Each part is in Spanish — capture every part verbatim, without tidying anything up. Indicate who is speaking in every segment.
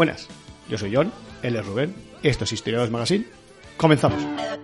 Speaker 1: Buenas, yo soy John, él es Rubén, esto es Historiadores Magazine. Comenzamos.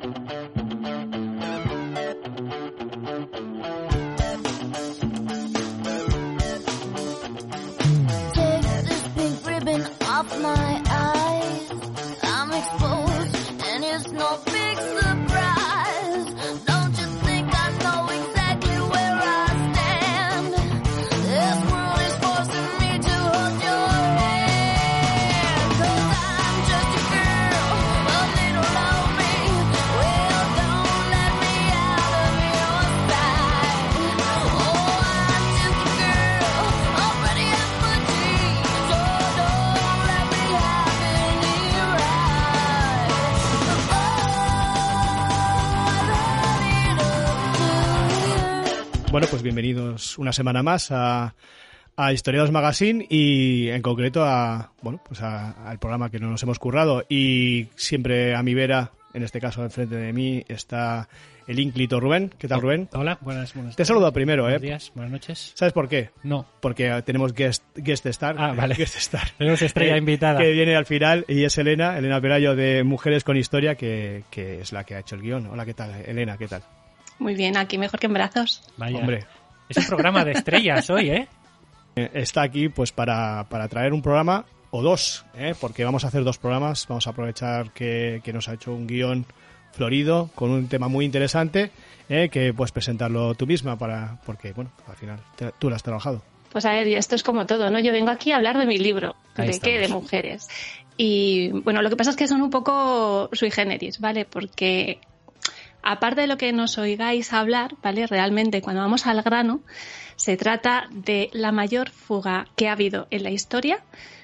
Speaker 1: Bueno, pues bienvenidos una semana más a, a Historiadores Magazine y en concreto a bueno pues a, al programa que nos hemos currado, y siempre a mi vera, en este caso enfrente de mí, está el ínclito Rubén. ¿Qué tal, Rubén?
Speaker 2: Hola, buenas, buenas.
Speaker 1: Te saludo primero, ¿eh?
Speaker 2: Buenos días, buenas noches.
Speaker 1: ¿Sabes por qué?
Speaker 2: No.
Speaker 1: Porque tenemos guest, guest star.
Speaker 2: Ah, vale.
Speaker 1: Guest star.
Speaker 2: Tenemos estrella
Speaker 1: eh,
Speaker 2: invitada.
Speaker 1: Que viene al final, y es Elena, Elena Pelayo de Mujeres con Historia, que, que es la que ha hecho el guión. Hola, ¿qué tal, Elena? ¿Qué tal?
Speaker 3: Muy bien, aquí mejor que en brazos.
Speaker 2: Vaya.
Speaker 1: Hombre.
Speaker 2: Es un programa de estrellas hoy, ¿eh?
Speaker 1: Está aquí pues para, para traer un programa o dos, ¿eh? Porque vamos a hacer dos programas. Vamos a aprovechar que, que nos ha hecho un guión florido con un tema muy interesante, ¿eh? Que puedes presentarlo tú misma, para porque, bueno, al final te, tú lo has trabajado.
Speaker 3: Pues a ver, y esto es como todo, ¿no? Yo vengo aquí a hablar de mi libro.
Speaker 2: Ahí
Speaker 3: ¿De
Speaker 2: estamos.
Speaker 3: qué? De mujeres. Y, bueno, lo que pasa es que son un poco sui generis, ¿vale? Porque aparte de lo que nos oigáis hablar, ¿vale? Realmente, cuando vamos al grano, se trata de la mayor fuga que ha habido en la historia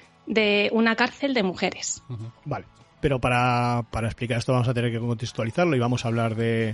Speaker 3: de una cárcel de mujeres.
Speaker 2: Uh-huh.
Speaker 1: Vale, pero para, para explicar esto vamos a tener que contextualizarlo y vamos a hablar de,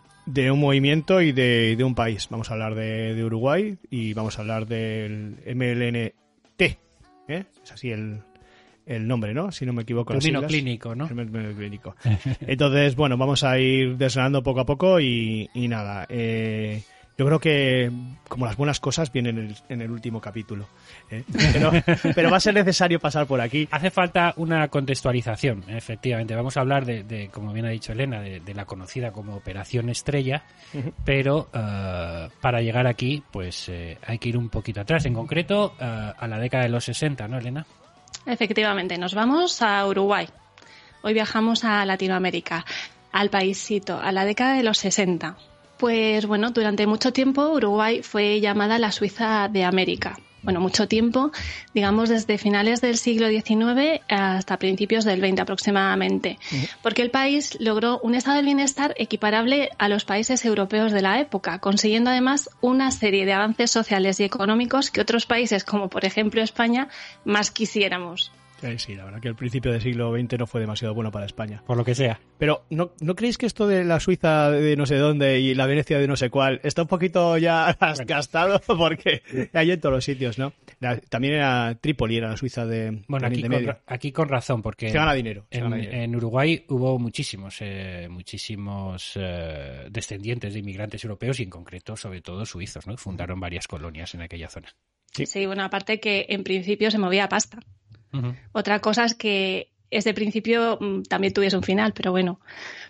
Speaker 1: de un movimiento y de, de un país. Vamos a hablar de, de Uruguay y vamos a hablar del M L N T, ¿eh? Es así el... el nombre, ¿no? Si no me equivoco.
Speaker 2: Término clínico, ¿no?
Speaker 1: Término clínico. Entonces, bueno, vamos a ir desgranando poco a poco y, y nada. Eh, yo creo que, como las buenas cosas, vienen en el, en el último capítulo. ¿eh? Pero, pero va a ser necesario pasar por aquí.
Speaker 2: Hace falta una contextualización, efectivamente. Vamos a hablar de, de como bien ha dicho Elena, de, de la conocida como Operación Estrella, uh-huh. pero uh, para llegar aquí, pues eh, hay que ir un poquito atrás. En concreto, uh, a la década de los sesenta, ¿no, Elena?
Speaker 3: Efectivamente, nos vamos a Uruguay. Hoy viajamos a Latinoamérica, al paísito, a la década de los sesenta. Pues bueno, durante mucho tiempo Uruguay fue llamada la Suiza de América. Bueno, mucho tiempo, digamos desde finales del siglo diecinueve hasta principios del veinte aproximadamente, uh-huh. porque el país logró un estado del bienestar equiparable a los países europeos de la época, consiguiendo además una serie de avances sociales y económicos que otros países, como por ejemplo España, más quisiéramos.
Speaker 1: Sí, sí, la verdad que el principio del siglo veinte no fue demasiado bueno para España.
Speaker 2: Por lo que sea.
Speaker 1: Pero ¿no, ¿no creéis que esto de la Suiza de no sé dónde y la Venecia de no sé cuál está un poquito ya gastado? Porque hay en todos los sitios, ¿no? La, también era Trípoli, era la Suiza de
Speaker 2: Bueno, aquí con, aquí con razón, porque
Speaker 1: se gana dinero. Se
Speaker 2: en,
Speaker 1: gana dinero.
Speaker 2: en Uruguay hubo muchísimos, eh, muchísimos eh, descendientes de inmigrantes europeos y en concreto, sobre todo, suizos, ¿no? Fundaron varias colonias en aquella zona.
Speaker 3: Sí, sí, bueno, aparte que en principio se movía pasta. Uh-huh. Otra cosa es que ese principio mmm, también tuviese un final, pero bueno.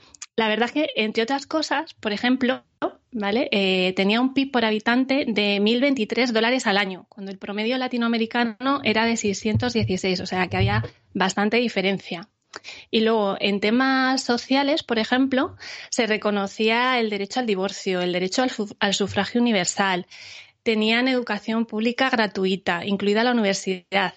Speaker 3: La verdad es que, entre otras cosas, por ejemplo, ¿vale? Eh, tenía un P I B por habitante de mil veintitrés dólares al año, cuando el promedio latinoamericano era de seiscientos dieciséis, o sea que había bastante diferencia. Y luego, en temas sociales, por ejemplo, se reconocía el derecho al divorcio, el derecho al, al sufragio universal, tenían educación pública gratuita, incluida la universidad,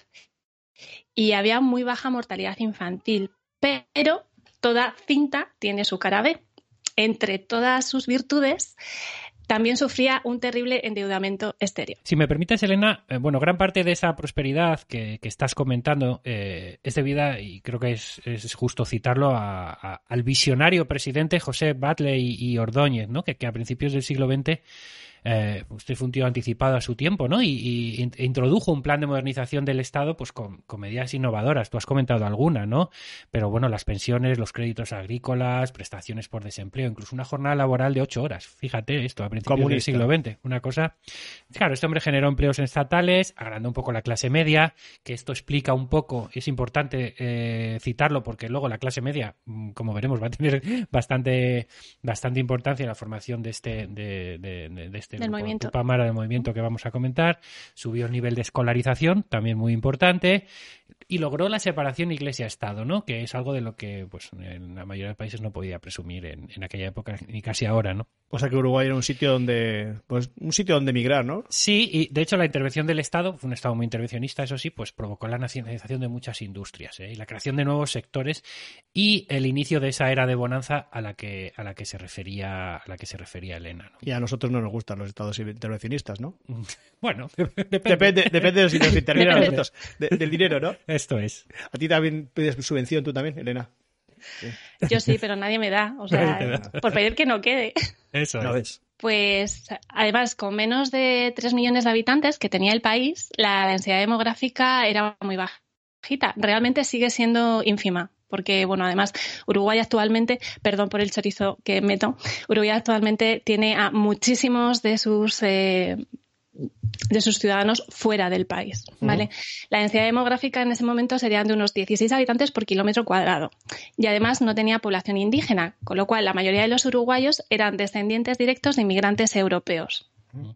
Speaker 3: y había muy baja mortalidad infantil, pero toda cinta tiene su cara B. Entre todas sus virtudes, también sufría un terrible endeudamiento exterior.
Speaker 2: Si me permites, Elena, eh, bueno, gran parte de esa prosperidad que, que estás comentando eh, es debida, y creo que es, es justo citarlo, a, a, al visionario presidente José Batlle y, y Ordóñez, ¿no? que, que a principios del siglo veinte eh, usted fue un tío anticipado a su tiempo, ¿no? Y, y introdujo un plan de modernización del Estado pues con, con medidas innovadoras. Tú has comentado alguna, ¿no? Pero bueno, las pensiones, los créditos agrícolas, prestaciones por desempleo, incluso una jornada laboral de ocho horas. Fíjate esto, a principios Comunista. del siglo veinte. Una cosa... Claro, este hombre generó empleos estatales, agrandó un poco la clase media, que esto explica un poco, es importante eh, citarlo porque luego la clase media, como veremos, va a tener bastante, bastante importancia en la formación de este, de, de, de este
Speaker 3: del movimiento.
Speaker 2: Tupamara del movimiento que vamos a comentar. Subió el nivel de escolarización, también muy importante, y logró la separación Iglesia-Estado, ¿no? Que es algo de lo que pues en la mayoría de países no podía presumir en, en aquella época, ni casi ahora, ¿no?
Speaker 1: O sea que Uruguay era un sitio donde, pues, un sitio donde emigrar, ¿no?
Speaker 2: Sí, y de hecho la intervención del Estado, fue un Estado muy intervencionista, eso sí, pues provocó la nacionalización de muchas industrias, ¿eh? Y la creación de nuevos sectores y el inicio de esa era de bonanza a la que a la que se refería a la que se refería Elena, ¿no?
Speaker 1: Y a nosotros no nos gustan los estados intervencionistas, ¿no?
Speaker 2: Bueno,
Speaker 1: depende. Depende, depende de si nos intervienen a nosotros, de, del dinero, ¿no?
Speaker 2: Esto es.
Speaker 1: ¿A ti también pides subvención tú también, Elena?
Speaker 3: Sí. Yo sí, pero nadie me da. O sea, por pedir que no quede.
Speaker 2: Eso
Speaker 1: ¿No
Speaker 2: es.
Speaker 1: ves?
Speaker 3: Pues además, con menos de tres millones de habitantes que tenía el país, la densidad demográfica era muy bajita. Realmente sigue siendo ínfima. Porque, bueno, además, Uruguay actualmente, perdón por el chorizo que meto, Uruguay actualmente tiene a muchísimos de sus... Eh, de sus ciudadanos fuera del país, ¿vale? Uh-huh. La densidad demográfica en ese momento sería de unos dieciséis habitantes por kilómetro cuadrado y además no tenía población indígena, con lo cual la mayoría de los uruguayos eran descendientes directos de inmigrantes europeos.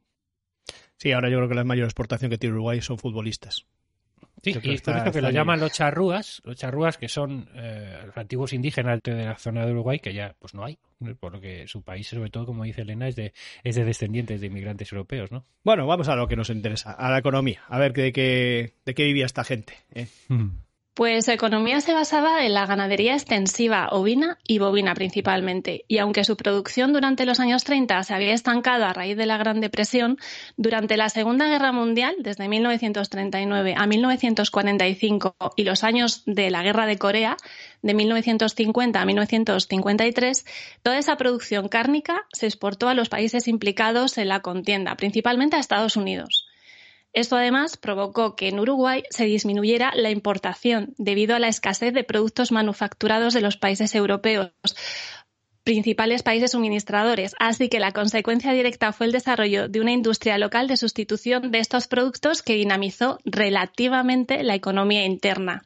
Speaker 1: Sí, ahora yo creo que la mayor exportación que tiene Uruguay son futbolistas.
Speaker 2: Sí, y por eso que lo llaman los charrúas, los charrúas que son eh, los antiguos indígenas de la zona de Uruguay, que ya pues no hay, por lo que su país, sobre todo, como dice Elena, es de, es de descendientes de inmigrantes europeos, ¿no?
Speaker 1: Bueno, vamos a lo que nos interesa, a la economía, a ver de qué, de qué vivía esta gente, ¿eh?
Speaker 2: Mm.
Speaker 3: Pues su economía se basaba en la ganadería extensiva ovina y bovina principalmente, y aunque su producción durante los años treinta se había estancado a raíz de la Gran Depresión, durante la Segunda Guerra Mundial, desde mil novecientos treinta y nueve a mil novecientos cuarenta y cinco y los años de la Guerra de Corea, de mil novecientos cincuenta a mil novecientos cincuenta y tres, toda esa producción cárnica se exportó a los países implicados en la contienda, principalmente a Estados Unidos. Esto además provocó que en Uruguay se disminuyera la importación debido a la escasez de productos manufacturados de los países europeos, principales países suministradores. Así que la consecuencia directa fue el desarrollo de una industria local de sustitución de estos productos que dinamizó relativamente la economía interna.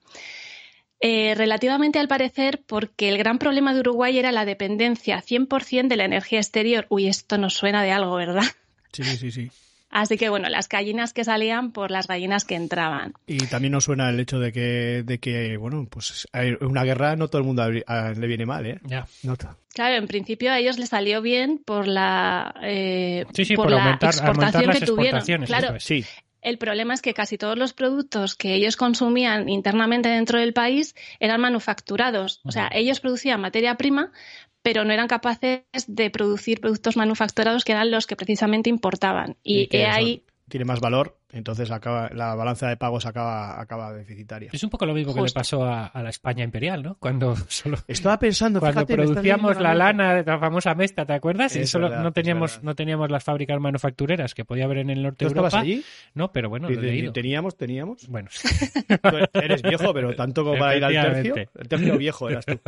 Speaker 3: Eh, relativamente al parecer porque el gran problema de Uruguay era la dependencia cien por ciento de la energía exterior. Uy, esto nos suena de algo, ¿verdad?
Speaker 1: Sí, sí, sí.
Speaker 3: Así que, bueno, las gallinas que salían por las gallinas que entraban.
Speaker 1: Y también nos suena el hecho de que, de que bueno, pues una guerra no todo el mundo le viene mal, ¿eh?
Speaker 2: Ya.
Speaker 1: Nota.
Speaker 3: Claro, en principio a ellos les salió bien por la, eh,
Speaker 2: sí, sí,
Speaker 3: por
Speaker 2: por
Speaker 3: la
Speaker 2: aumentar,
Speaker 3: exportación
Speaker 2: aumentar
Speaker 3: que tuvieron.
Speaker 2: Claro,
Speaker 1: es. Sí.
Speaker 3: El problema es que casi todos los productos que ellos consumían internamente dentro del país eran manufacturados. O sea, ellos producían materia prima, pero no eran capaces de producir productos manufacturados que eran los que precisamente importaban. Y,
Speaker 1: y
Speaker 3: ahí...
Speaker 1: tiene más valor, entonces acaba, la balanza de pagos acaba, acaba deficitaria.
Speaker 2: Es un poco lo mismo que Justo. le pasó a, a la España imperial, ¿no? Cuando solo
Speaker 1: estaba pensando,
Speaker 2: cuando
Speaker 1: fíjate,
Speaker 2: producíamos la lana de la famosa Mesta, ¿te acuerdas?
Speaker 1: Es
Speaker 2: y solo
Speaker 1: verdad,
Speaker 2: no teníamos no teníamos las fábricas manufactureras que podía haber en el norte de Europa.
Speaker 1: ¿Estabas allí?
Speaker 2: No, pero bueno, lo he leído.
Speaker 1: Teníamos, teníamos.
Speaker 2: Bueno,
Speaker 1: tú eres viejo, pero tanto como para ir al tercio. El tercio viejo eras tú.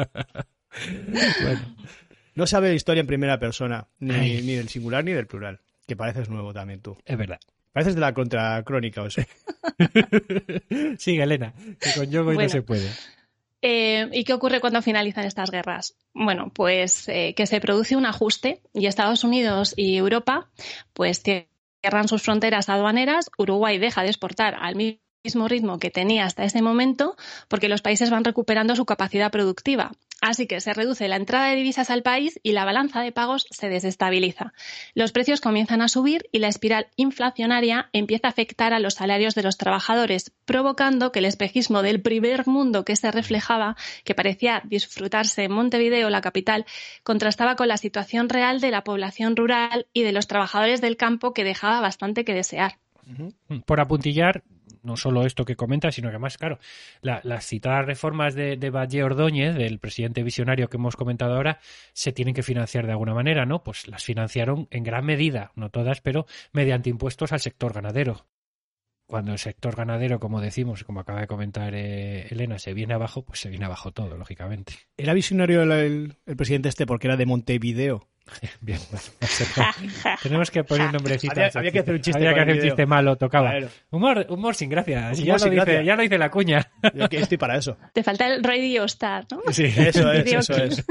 Speaker 1: Bueno. No sabe la historia en primera persona, ni, ni del singular ni del plural, que pareces nuevo también tú.
Speaker 2: Es verdad.
Speaker 1: Pareces de la contracrónica o eso.
Speaker 2: Sigue, Elena, que con yogo
Speaker 3: bueno,
Speaker 2: no se puede.
Speaker 3: Eh, ¿Y qué ocurre cuando finalizan estas guerras? Bueno, pues eh, que se produce un ajuste y Estados Unidos y Europa pues cierran sus fronteras aduaneras. Uruguay deja de exportar al mismo ritmo que tenía hasta ese momento porque los países van recuperando su capacidad productiva. Así que se reduce la entrada de divisas al país y la balanza de pagos se desestabiliza. Los precios comienzan a subir y la espiral inflacionaria empieza a afectar a los salarios de los trabajadores, provocando que el espejismo del primer mundo que se reflejaba, que parecía disfrutarse en Montevideo, la capital, contrastaba con la situación real de la población rural y de los trabajadores del campo que dejaba bastante que desear.
Speaker 2: Por apuntillar, no solo esto que comenta, sino que además, claro, la, las citadas reformas de, de Batlle Ordóñez, del presidente visionario que hemos comentado ahora, se tienen que financiar de alguna manera, ¿no? Pues las financiaron en gran medida, no todas, pero mediante impuestos al sector ganadero. Cuando el sector ganadero, como decimos, como acaba de comentar eh, Elena, se viene abajo, pues se viene abajo todo, lógicamente.
Speaker 1: ¿Era visionario el, el, el presidente este porque era de Montevideo?
Speaker 2: Bien, bueno, tenemos que poner un nombrecito.
Speaker 1: Había, había que hacer un chiste.
Speaker 2: Había que hacer un chiste malo, tocaba.
Speaker 1: Claro.
Speaker 2: Humor, humor sin gracia.
Speaker 1: Humor
Speaker 2: Ya,
Speaker 1: sin
Speaker 2: lo dice,
Speaker 1: gracia.
Speaker 2: ya lo dice la cuña.
Speaker 1: Yo que estoy para eso.
Speaker 3: Te falta el Radio Star, ¿no?
Speaker 1: Sí, eso es, eso es.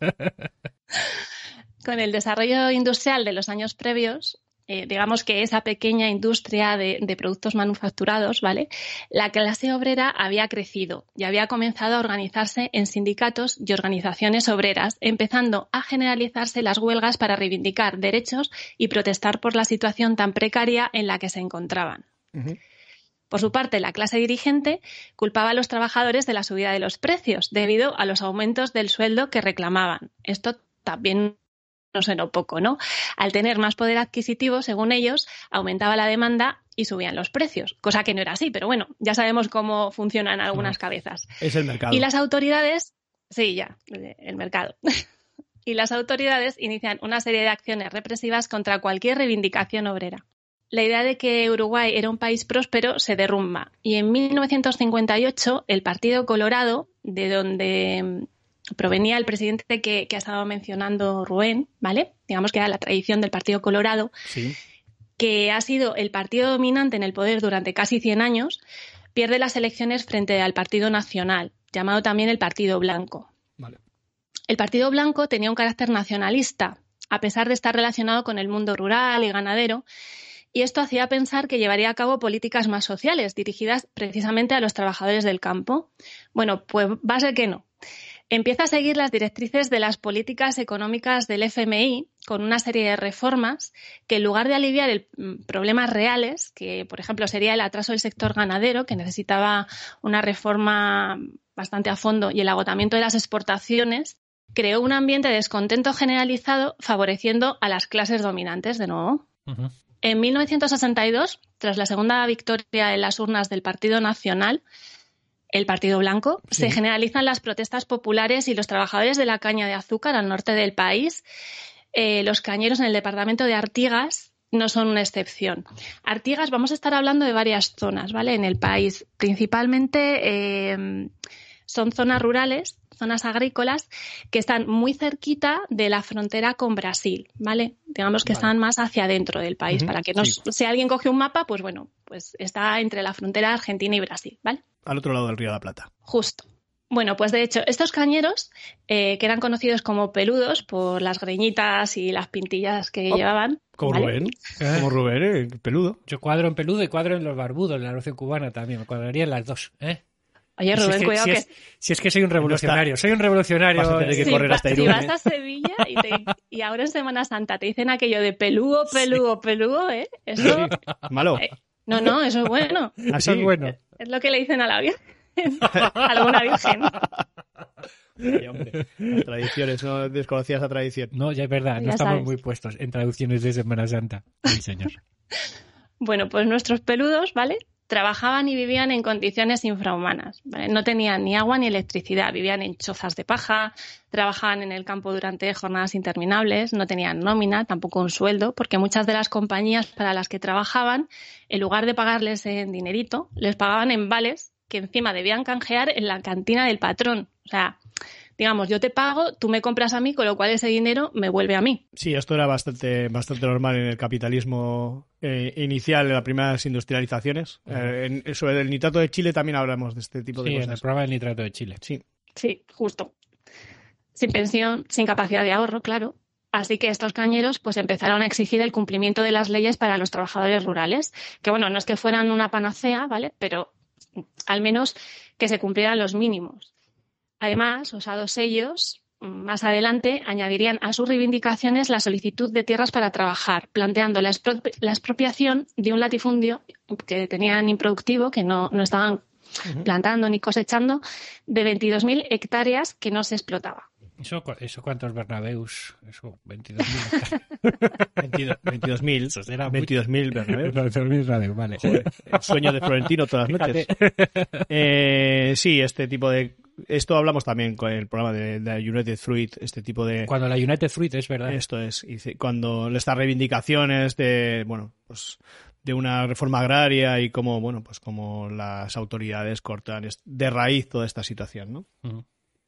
Speaker 3: Con el desarrollo industrial de los años previos, eh, digamos que esa pequeña industria de, de productos manufacturados, ¿vale? La clase obrera había crecido y había comenzado a organizarse en sindicatos y organizaciones obreras, empezando a generalizarse las huelgas para reivindicar derechos y protestar por la situación tan precaria en la que se encontraban. Uh-huh. Por su parte, la clase dirigente culpaba a los trabajadores de la subida de los precios debido a los aumentos del sueldo que reclamaban. Esto también no suena poco, ¿no? Al tener más poder adquisitivo, según ellos, aumentaba la demanda y subían los precios, cosa que no era así, pero bueno, ya sabemos cómo funcionan algunas cabezas.
Speaker 1: Es el mercado.
Speaker 3: Y las autoridades, sí, ya, el mercado. Y las autoridades inician una serie de acciones represivas contra cualquier reivindicación obrera. La idea de que Uruguay era un país próspero se derrumba y en mil novecientos cincuenta y ocho el Partido Colorado, de donde provenía el presidente que, que ha estado mencionando Rubén, ¿vale? Digamos que era la tradición del Partido Colorado,
Speaker 1: sí,
Speaker 3: que ha sido el partido dominante en el poder durante casi cien años, pierde las elecciones frente al Partido Nacional, llamado también el Partido Blanco.
Speaker 1: Vale.
Speaker 3: El Partido Blanco tenía un carácter nacionalista, a pesar de estar relacionado con el mundo rural y ganadero, y esto hacía pensar que llevaría a cabo políticas más sociales, dirigidas precisamente a los trabajadores del campo. Bueno, pues va a ser que no. Empieza a seguir las directrices de las políticas económicas del F M I con una serie de reformas que, en lugar de aliviar el, problemas reales, que por ejemplo sería el atraso del sector ganadero, que necesitaba una reforma bastante a fondo, y el agotamiento de las exportaciones, creó un ambiente de descontento generalizado favoreciendo a las clases dominantes de nuevo. Uh-huh. En mil novecientos sesenta y dos, tras la segunda victoria en las urnas del Partido Nacional, el Partido Blanco, sí, se generalizan las protestas populares y los trabajadores de la caña de azúcar al norte del país. Eh, los cañeros en el departamento de Artigas no son una excepción. Artigas, vamos a estar hablando de varias zonas, ¿vale? En el país, principalmente eh, son zonas rurales, zonas agrícolas, que están muy cerquita de la frontera con Brasil, ¿vale? Digamos que vale. Están más hacia adentro del país, uh-huh, para que no, sí. Si alguien coge un mapa, pues bueno, pues está entre la frontera Argentina y Brasil, ¿vale?
Speaker 1: Al otro lado del Río de la Plata.
Speaker 3: Justo. Bueno, pues de hecho, estos cañeros, eh, que eran conocidos como peludos por las greñitas y las pintillas que oh, llevaban.
Speaker 1: Como
Speaker 3: ¿vale?
Speaker 1: Rubén, ¿eh? Como Rubén, ¿eh? Peludo.
Speaker 2: Yo cuadro en peludo y cuadro en los barbudos, en la revolución cubana también, me cuadraría en las dos, ¿eh?
Speaker 3: Oye, Rubén,
Speaker 2: si es que,
Speaker 3: cuidado
Speaker 2: si
Speaker 3: que...
Speaker 2: Es, si es que soy un revolucionario, no soy un revolucionario.
Speaker 1: Vas a tener que
Speaker 3: si
Speaker 1: correr
Speaker 3: va,
Speaker 1: hasta
Speaker 3: Irún. Si
Speaker 1: ¿eh?
Speaker 3: vas a Sevilla y, te, y ahora en Semana Santa te dicen aquello de peludo, peludo, sí. peludo, ¿eh? Eso...
Speaker 1: Sí. Malo.
Speaker 3: Eh, no, no, eso es bueno.
Speaker 1: Así es
Speaker 2: bueno.
Speaker 3: Es, es lo que le dicen a la Virgen. Alguna virgen.
Speaker 1: Ay, hombre, las tradiciones, no desconocías la tradición.
Speaker 2: No, ya es verdad,
Speaker 3: ya
Speaker 2: no estamos
Speaker 3: sabes.
Speaker 2: muy puestos en traducciones de Semana Santa. Sí, señor.
Speaker 3: Bueno, pues nuestros peludos, ¿vale? Trabajaban y vivían en condiciones infrahumanas, ¿vale? No tenían ni agua ni electricidad, vivían en chozas de paja, trabajaban en el campo durante jornadas interminables, no tenían nómina, tampoco un sueldo, porque muchas de las compañías para las que trabajaban, en lugar de pagarles en dinerito, les pagaban en vales que encima debían canjear en la cantina del patrón. O sea, digamos, yo te pago, tú me compras a mí, con lo cual ese dinero me vuelve a mí.
Speaker 1: Sí, esto era bastante bastante normal en el capitalismo eh, inicial, en las primeras industrializaciones. Uh-huh. Eh, en, sobre el nitrato de Chile también hablamos de este tipo de
Speaker 2: sí,
Speaker 1: cosas.
Speaker 2: Sí, en el programa del nitrato de Chile.
Speaker 1: Sí.
Speaker 3: Sí, justo. Sin pensión, sin capacidad de ahorro, claro. Así que estos cañeros pues empezaron a exigir el cumplimiento de las leyes para los trabajadores rurales, que bueno, no es que fueran una panacea, ¿vale? Pero al menos que se cumplieran los mínimos. Además, osados ellos, más adelante, añadirían a sus reivindicaciones la solicitud de tierras para trabajar, planteando la, expro- la expropiación de un latifundio que tenían improductivo, que no, no estaban uh-huh. plantando ni cosechando, de veintidós mil hectáreas que no se explotaba.
Speaker 2: ¿Eso, ¿Eso cuántos Bernabéus? Eso, veintidós mil.
Speaker 1: veintidós mil.
Speaker 2: Eso será
Speaker 1: veintidós mil Bernabéus.
Speaker 2: veintidós mil Bernabéus, vale.
Speaker 1: Joder, el sueño de Florentino todas las noches. Eh, sí, este tipo de... Esto hablamos también con el programa de, de United Fruit, este tipo de...
Speaker 2: Cuando la United Fruit, es verdad.
Speaker 1: Esto es, y cuando estas reivindicaciones de, bueno, pues de una reforma agraria y cómo, bueno, pues como las autoridades cortan de raíz toda esta situación, ¿no?
Speaker 2: Uh-huh.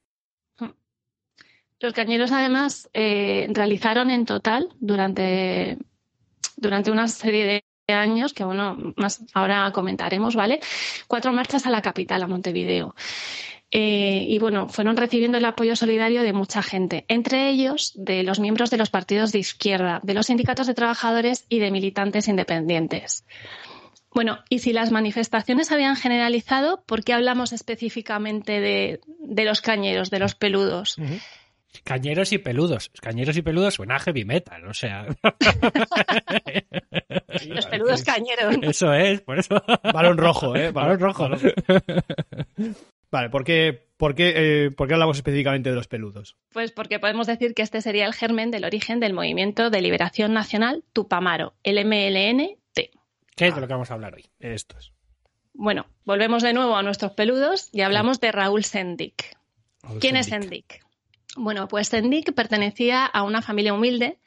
Speaker 3: Los cañeros, además, eh, realizaron en total durante, durante una serie de años, que bueno, más ahora comentaremos, ¿vale? Cuatro marchas a la capital, a Montevideo. Eh, y bueno, fueron recibiendo el apoyo solidario de mucha gente, entre ellos de los miembros de los partidos de izquierda, de los sindicatos de trabajadores y de militantes independientes. Bueno, y si las manifestaciones habían generalizado, ¿por qué hablamos específicamente de, de los cañeros, de los peludos?
Speaker 2: Uh-huh. Cañeros y peludos. Cañeros y peludos suena heavy metal, o sea.
Speaker 3: Los peludos cañeros.
Speaker 2: Eso es, por eso.
Speaker 1: Balón rojo, ¿eh?
Speaker 2: Balón, Balón rojo.
Speaker 1: Vale, ¿por qué, por, qué, eh, ¿por qué hablamos específicamente de los peludos?
Speaker 3: Pues porque podemos decir que este sería el germen del origen del Movimiento de Liberación Nacional Tupamaro, el M L N T.
Speaker 2: ¿Qué es de lo que vamos a hablar hoy?
Speaker 1: Esto es.
Speaker 3: Bueno, volvemos de nuevo a nuestros peludos y hablamos de Raúl Sendik.
Speaker 1: Raúl
Speaker 3: ¿Quién
Speaker 1: Sendik.
Speaker 3: es Sendik? Bueno, pues Sendik pertenecía a una familia humilde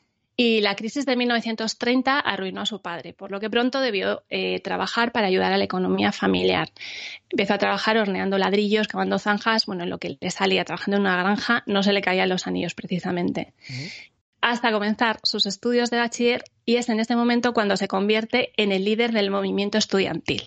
Speaker 3: y la crisis de mil novecientos treinta arruinó a su padre, por lo que pronto debió eh, trabajar para ayudar a la economía familiar. Empezó a trabajar horneando ladrillos, cavando zanjas, bueno, en lo que le salía trabajando en una granja no se le caían los anillos precisamente. Uh-huh. Hasta comenzar sus estudios de bachiller, y es en este momento cuando se convierte en el líder del movimiento estudiantil.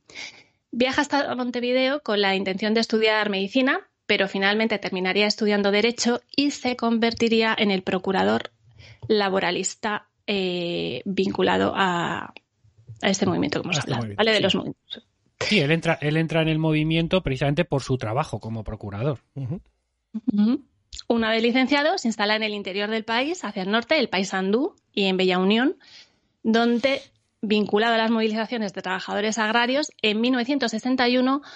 Speaker 3: Viaja hasta Montevideo con la intención de estudiar medicina, pero finalmente terminaría estudiando Derecho y se convertiría en el procurador laboralista eh, vinculado a, a este movimiento que hemos hablado,
Speaker 1: movimiento,
Speaker 3: ¿vale? De
Speaker 1: sí.
Speaker 3: los movimientos.
Speaker 2: Sí, él entra, él entra en el movimiento precisamente por su trabajo como procurador.
Speaker 1: Uh-huh.
Speaker 3: Uh-huh. Una vez licenciado, se instala en el interior del país, hacia el norte, el Paysandú y en Bella Unión, donde, vinculado a las movilizaciones de trabajadores agrarios, en mil novecientos sesenta y uno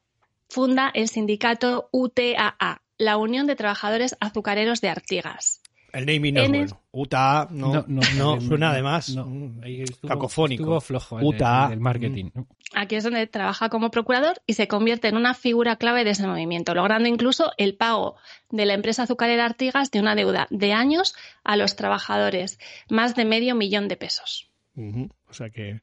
Speaker 3: funda el sindicato U T A A, la Unión de Trabajadores Azucareros de Artigas.
Speaker 1: El naming no es
Speaker 3: En
Speaker 1: bueno. U T A A no, no, no, no suena además
Speaker 2: no, ahí estuvo,
Speaker 1: cacofónico.
Speaker 2: Estuvo flojo
Speaker 1: U T A A.
Speaker 2: el, el marketing. ¿no?
Speaker 3: Aquí es donde trabaja como procurador y se convierte en una figura clave de ese movimiento, logrando incluso el pago de la empresa azucarera Artigas de una deuda de años a los trabajadores, más de medio millón de pesos.
Speaker 1: Uh-huh. O sea que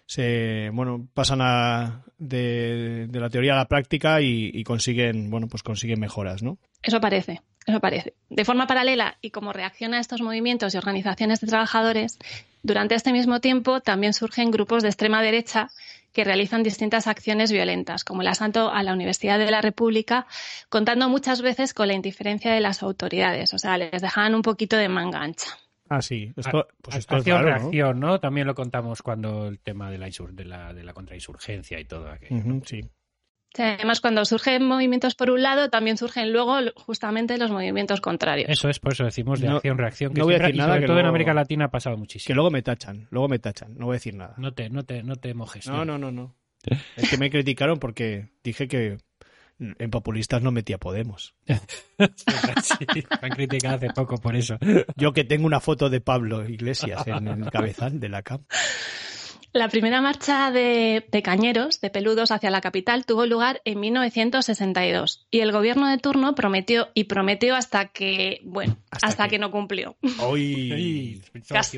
Speaker 1: se bueno pasan a, de, de la teoría a la práctica y, y consiguen bueno pues consiguen mejoras, ¿no?
Speaker 3: Eso parece. Eso parece. De forma paralela y como reacción a estos movimientos y organizaciones de trabajadores, durante este mismo tiempo también surgen grupos de extrema derecha que realizan distintas acciones violentas, como el asalto a la Universidad de la República, contando muchas veces con la indiferencia de las autoridades. O sea, les dejaban un poquito de manga ancha.
Speaker 1: Ah, sí. Esto, pues esto
Speaker 2: acción,
Speaker 1: es raro,
Speaker 2: reacción, ¿no? ¿no? También lo contamos cuando el tema de la, insur- de la, de la contrainsurgencia y todo aquello.
Speaker 1: Uh-huh, sí.
Speaker 3: Además, cuando surgen movimientos por un lado, también surgen luego justamente los movimientos contrarios.
Speaker 2: Eso es, por eso decimos de
Speaker 1: no,
Speaker 2: acción-reacción. Que
Speaker 1: no voy a
Speaker 2: siempre,
Speaker 1: decir nada.
Speaker 2: sobre
Speaker 1: Que
Speaker 2: todo
Speaker 1: luego,
Speaker 2: en América Latina ha pasado muchísimo.
Speaker 1: Que luego me tachan, luego me tachan. No voy a decir nada.
Speaker 2: No te, no te, no te mojes.
Speaker 1: No, no, no, no. Es que me criticaron porque dije que en populistas no metía Podemos.
Speaker 2: Sí, me han criticado hace poco por eso.
Speaker 1: Yo que tengo una foto de Pablo Iglesias en el cabezal de la C A M.
Speaker 3: La primera marcha de, de cañeros, de peludos hacia la capital, tuvo lugar en mil novecientos sesenta y dos y el gobierno de turno prometió y prometió hasta que, bueno, hasta, hasta que... que no cumplió.
Speaker 1: Uy,
Speaker 3: casi.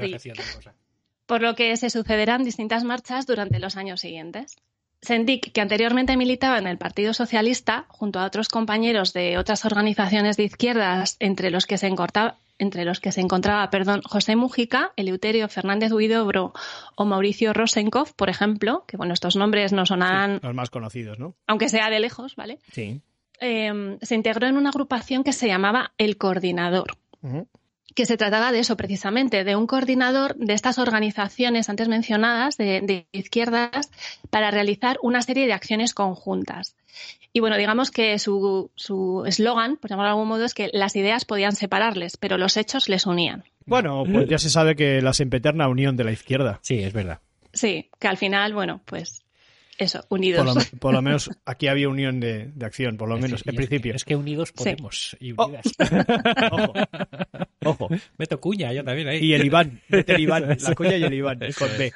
Speaker 3: Por lo que se sucederán distintas marchas durante los años siguientes. Sendik, que anteriormente militaba en el Partido Socialista, junto a otros compañeros de otras organizaciones de izquierdas, entre los que se encontraba, entre los que se encontraba perdón, José Mújica, Eleuterio Fernández Huidobro o Mauricio Rosenkopf, por ejemplo, que bueno, estos nombres no sonarán...
Speaker 1: Sí, los más conocidos, ¿no?
Speaker 3: Aunque sea de lejos, ¿vale?
Speaker 1: Sí.
Speaker 3: Eh, se integró en una agrupación que se llamaba El Coordinador. Uh-huh. Que se trataba de eso precisamente, de un coordinador de estas organizaciones antes mencionadas, de, de izquierdas, para realizar una serie de acciones conjuntas. Y bueno, digamos que su su eslogan, por llamarlo de algún modo, es que las ideas podían separarles, pero los hechos les unían.
Speaker 1: Bueno, pues ya se sabe que la sempiterna unión de la izquierda.
Speaker 2: Sí, es verdad.
Speaker 3: Sí, que al final, bueno, pues eso, unidos.
Speaker 1: Por lo, por lo menos aquí había unión de, de acción, por lo menos,
Speaker 2: Sí,
Speaker 1: en
Speaker 2: es
Speaker 1: principio.
Speaker 2: Que, es que unidos podemos
Speaker 3: Sí.
Speaker 2: y unidas.
Speaker 1: Oh. Ojo, ojo.
Speaker 2: Meto cuña, yo también ahí.
Speaker 1: Y el Iván, mete el Iván, la cuña y el Iván, con B.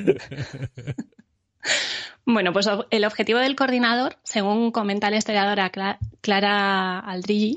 Speaker 3: Bueno, pues el objetivo del coordinador, según comenta la historiadora Clara Aldrich,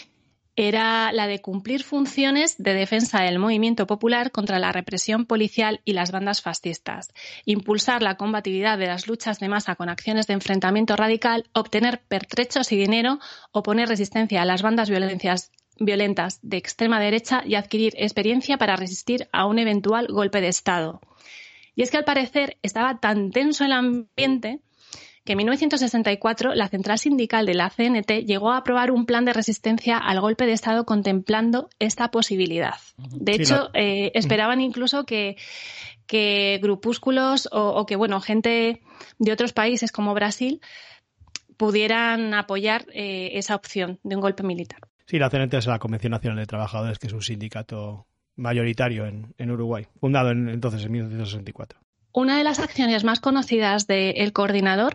Speaker 3: era la de cumplir funciones de defensa del movimiento popular contra la represión policial y las bandas fascistas, impulsar la combatividad de las luchas de masa con acciones de enfrentamiento radical, obtener pertrechos y dinero, oponer resistencia a las bandas violencias, violentas de extrema derecha y adquirir experiencia para resistir a un eventual golpe de Estado. Y es que al parecer estaba tan tenso el ambiente que en mil novecientos sesenta y cuatro la central sindical de la C N T llegó a aprobar un plan de resistencia al golpe de Estado contemplando esta posibilidad. De
Speaker 1: Sí,
Speaker 3: hecho,
Speaker 1: no.
Speaker 3: eh, esperaban incluso que, que grupúsculos o, o que, bueno, gente de otros países como Brasil pudieran apoyar eh, esa opción de un golpe militar.
Speaker 1: Sí, la C N T es la Convención Nacional de Trabajadores, que es un sindicato mayoritario en, en Uruguay, fundado en, entonces en mil novecientos sesenta y cuatro.
Speaker 3: Una de las acciones más conocidas del coordinador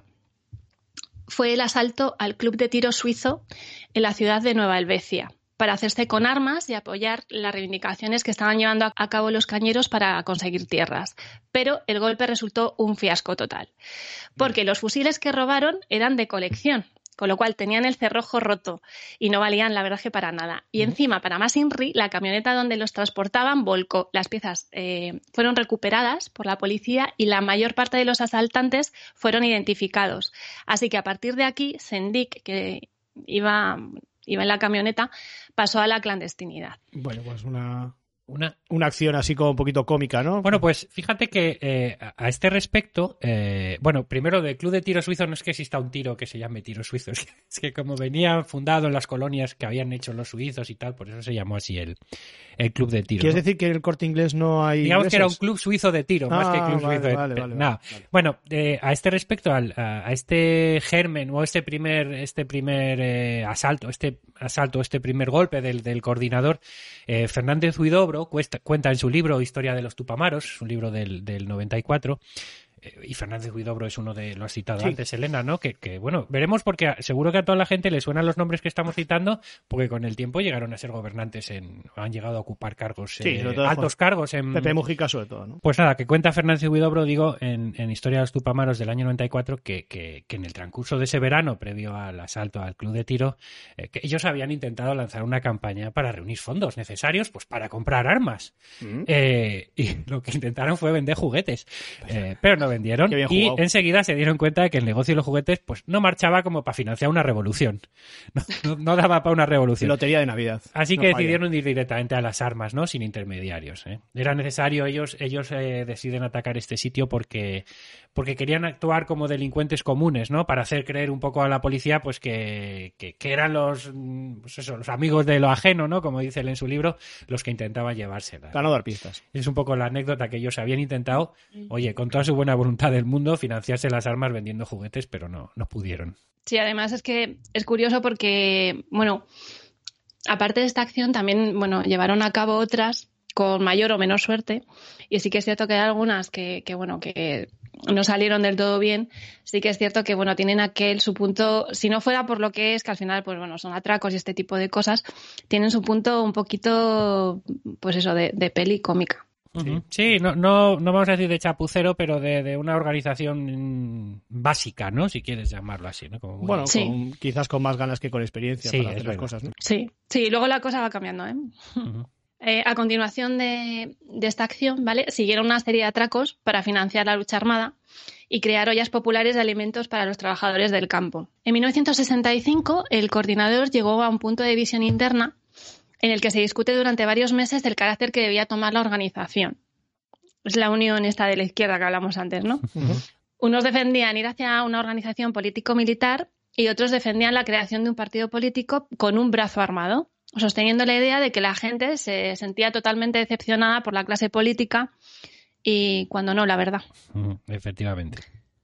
Speaker 3: fue el asalto al club de tiro suizo en la ciudad de Nueva Helvecia, para hacerse con armas y apoyar las reivindicaciones que estaban llevando a cabo los cañeros para conseguir tierras. Pero el golpe resultó un fiasco total, porque los fusiles que robaron eran de colección, con lo cual tenían el cerrojo roto y no valían, la verdad, que para nada. Y encima, para más inri, la camioneta donde los transportaban volcó. Las piezas eh, fueron recuperadas por la policía y la mayor parte de los asaltantes fueron identificados. Así que a partir de aquí, Sendik, que iba, iba en la camioneta, pasó a la clandestinidad.
Speaker 1: Bueno, pues una...
Speaker 2: Una,
Speaker 1: Una acción así como un poquito cómica, ¿no?
Speaker 2: Bueno, pues fíjate que eh, a este respecto, eh, bueno, primero del Club de Tiro Suizo no es que exista un tiro que se llame Tiro Suizo, es que, es que como venía fundado en las colonias que habían hecho los suizos y tal, por eso se llamó así el, el Club de Tiro.
Speaker 1: ¿Quieres
Speaker 2: ¿no?
Speaker 1: decir que en el Corte Inglés no hay
Speaker 2: Digamos
Speaker 1: ingleses?
Speaker 2: que era un club suizo de tiro,
Speaker 1: ah,
Speaker 2: más que club
Speaker 1: vale,
Speaker 2: suizo de
Speaker 1: vale,
Speaker 2: tiro.
Speaker 1: vale,
Speaker 2: Nada.
Speaker 1: vale.
Speaker 2: Bueno, eh, a este respecto, al, a, a este germen o este primer, este primer eh, asalto, este asalto, este primer golpe del, del coordinador, eh, Fernández Huidobro cuesta, cuenta en su libro Historia de los Tupamaros, un libro del, del noventa y cuatro, eh, y Fernández Huidobro es uno de, lo has citado
Speaker 1: sí.
Speaker 2: antes, Elena, ¿no? Que, que, bueno, veremos porque seguro que a toda la gente le suenan los nombres que estamos citando, porque con el tiempo llegaron a ser gobernantes, en han llegado a ocupar cargos,
Speaker 1: Sí,
Speaker 2: eh,
Speaker 1: sobre todo
Speaker 2: altos
Speaker 1: Juan-
Speaker 2: cargos en...
Speaker 1: Pepe Mujica sobre todo, ¿no?
Speaker 2: Pues nada, que cuenta Fernández Huidobro, digo, en, en Historia de los Tupamaros del año noventa y cuatro, que, que, que en el transcurso de ese verano, previo al asalto al club de tiro, eh, que ellos habían intentado lanzar una campaña para reunir fondos necesarios pues para comprar armas.
Speaker 1: Mm.
Speaker 2: Eh, y lo que intentaron fue vender juguetes, eh, pero no vendieron.
Speaker 1: Qué bien
Speaker 2: Y
Speaker 1: jugado.
Speaker 2: enseguida se dieron cuenta de que el negocio de los juguetes pues no marchaba como para financiar una revolución. No, no, no daba para una revolución.
Speaker 1: Lotería de Navidad.
Speaker 2: Así
Speaker 1: No
Speaker 2: que
Speaker 1: falla.
Speaker 2: decidieron ir directamente a las armas, ¿no? Sin intermediarios, ¿eh? Era necesario, ellos, ellos eh, deciden atacar este sitio porque, porque querían actuar como delincuentes comunes, ¿no? Para hacer creer un poco a la policía, pues que, que, que eran los, mm, pues eso, los amigos de lo ajeno, ¿no? Como dice él en su libro, los que intentaban llevárselas.
Speaker 1: Para no dar pistas.
Speaker 2: Es un poco la anécdota que ellos habían intentado, oye, con toda su buena voluntad del mundo, financiarse las armas vendiendo juguetes, pero no, no pudieron.
Speaker 3: Sí, además es que es curioso porque, bueno, aparte de esta acción también, bueno, llevaron a cabo otras con mayor o menor suerte, y sí que es cierto que hay algunas que, que bueno, que no salieron del todo bien. Sí que es cierto que, bueno, tienen aquel su punto, si no fuera por lo que es, que al final, pues bueno, son atracos y este tipo de cosas, tienen su punto un poquito, pues eso, de, de peli cómica.
Speaker 2: Sí, sí no, no, no vamos a decir de chapucero, pero de, de una organización básica, ¿no? Si quieres llamarlo así, ¿no? Como muy...
Speaker 1: Bueno,
Speaker 3: Sí.
Speaker 1: con- quizás con más ganas que con experiencia
Speaker 2: Sí,
Speaker 1: para
Speaker 2: es
Speaker 1: hacer las
Speaker 2: verdad.
Speaker 1: cosas, ¿no?
Speaker 3: Sí, sí, luego la cosa va cambiando, ¿eh?
Speaker 2: Ujú.
Speaker 3: Eh, a continuación de, de esta acción, ¿vale? Siguieron una serie de atracos para financiar la lucha armada y crear ollas populares de alimentos para los trabajadores del campo. En mil novecientos sesenta y cinco, el coordinador llegó a un punto de visión interna en el que se discute durante varios meses del carácter que debía tomar la organización. Es la unión esta de la izquierda que hablamos antes, ¿no?
Speaker 1: Ujú.
Speaker 3: Unos defendían ir hacia una organización político-militar y otros defendían la creación de un partido político con un brazo armado, sosteniendo la idea de que la gente se sentía totalmente decepcionada por la clase política y cuando no, la verdad.
Speaker 2: Ujú, efectivamente.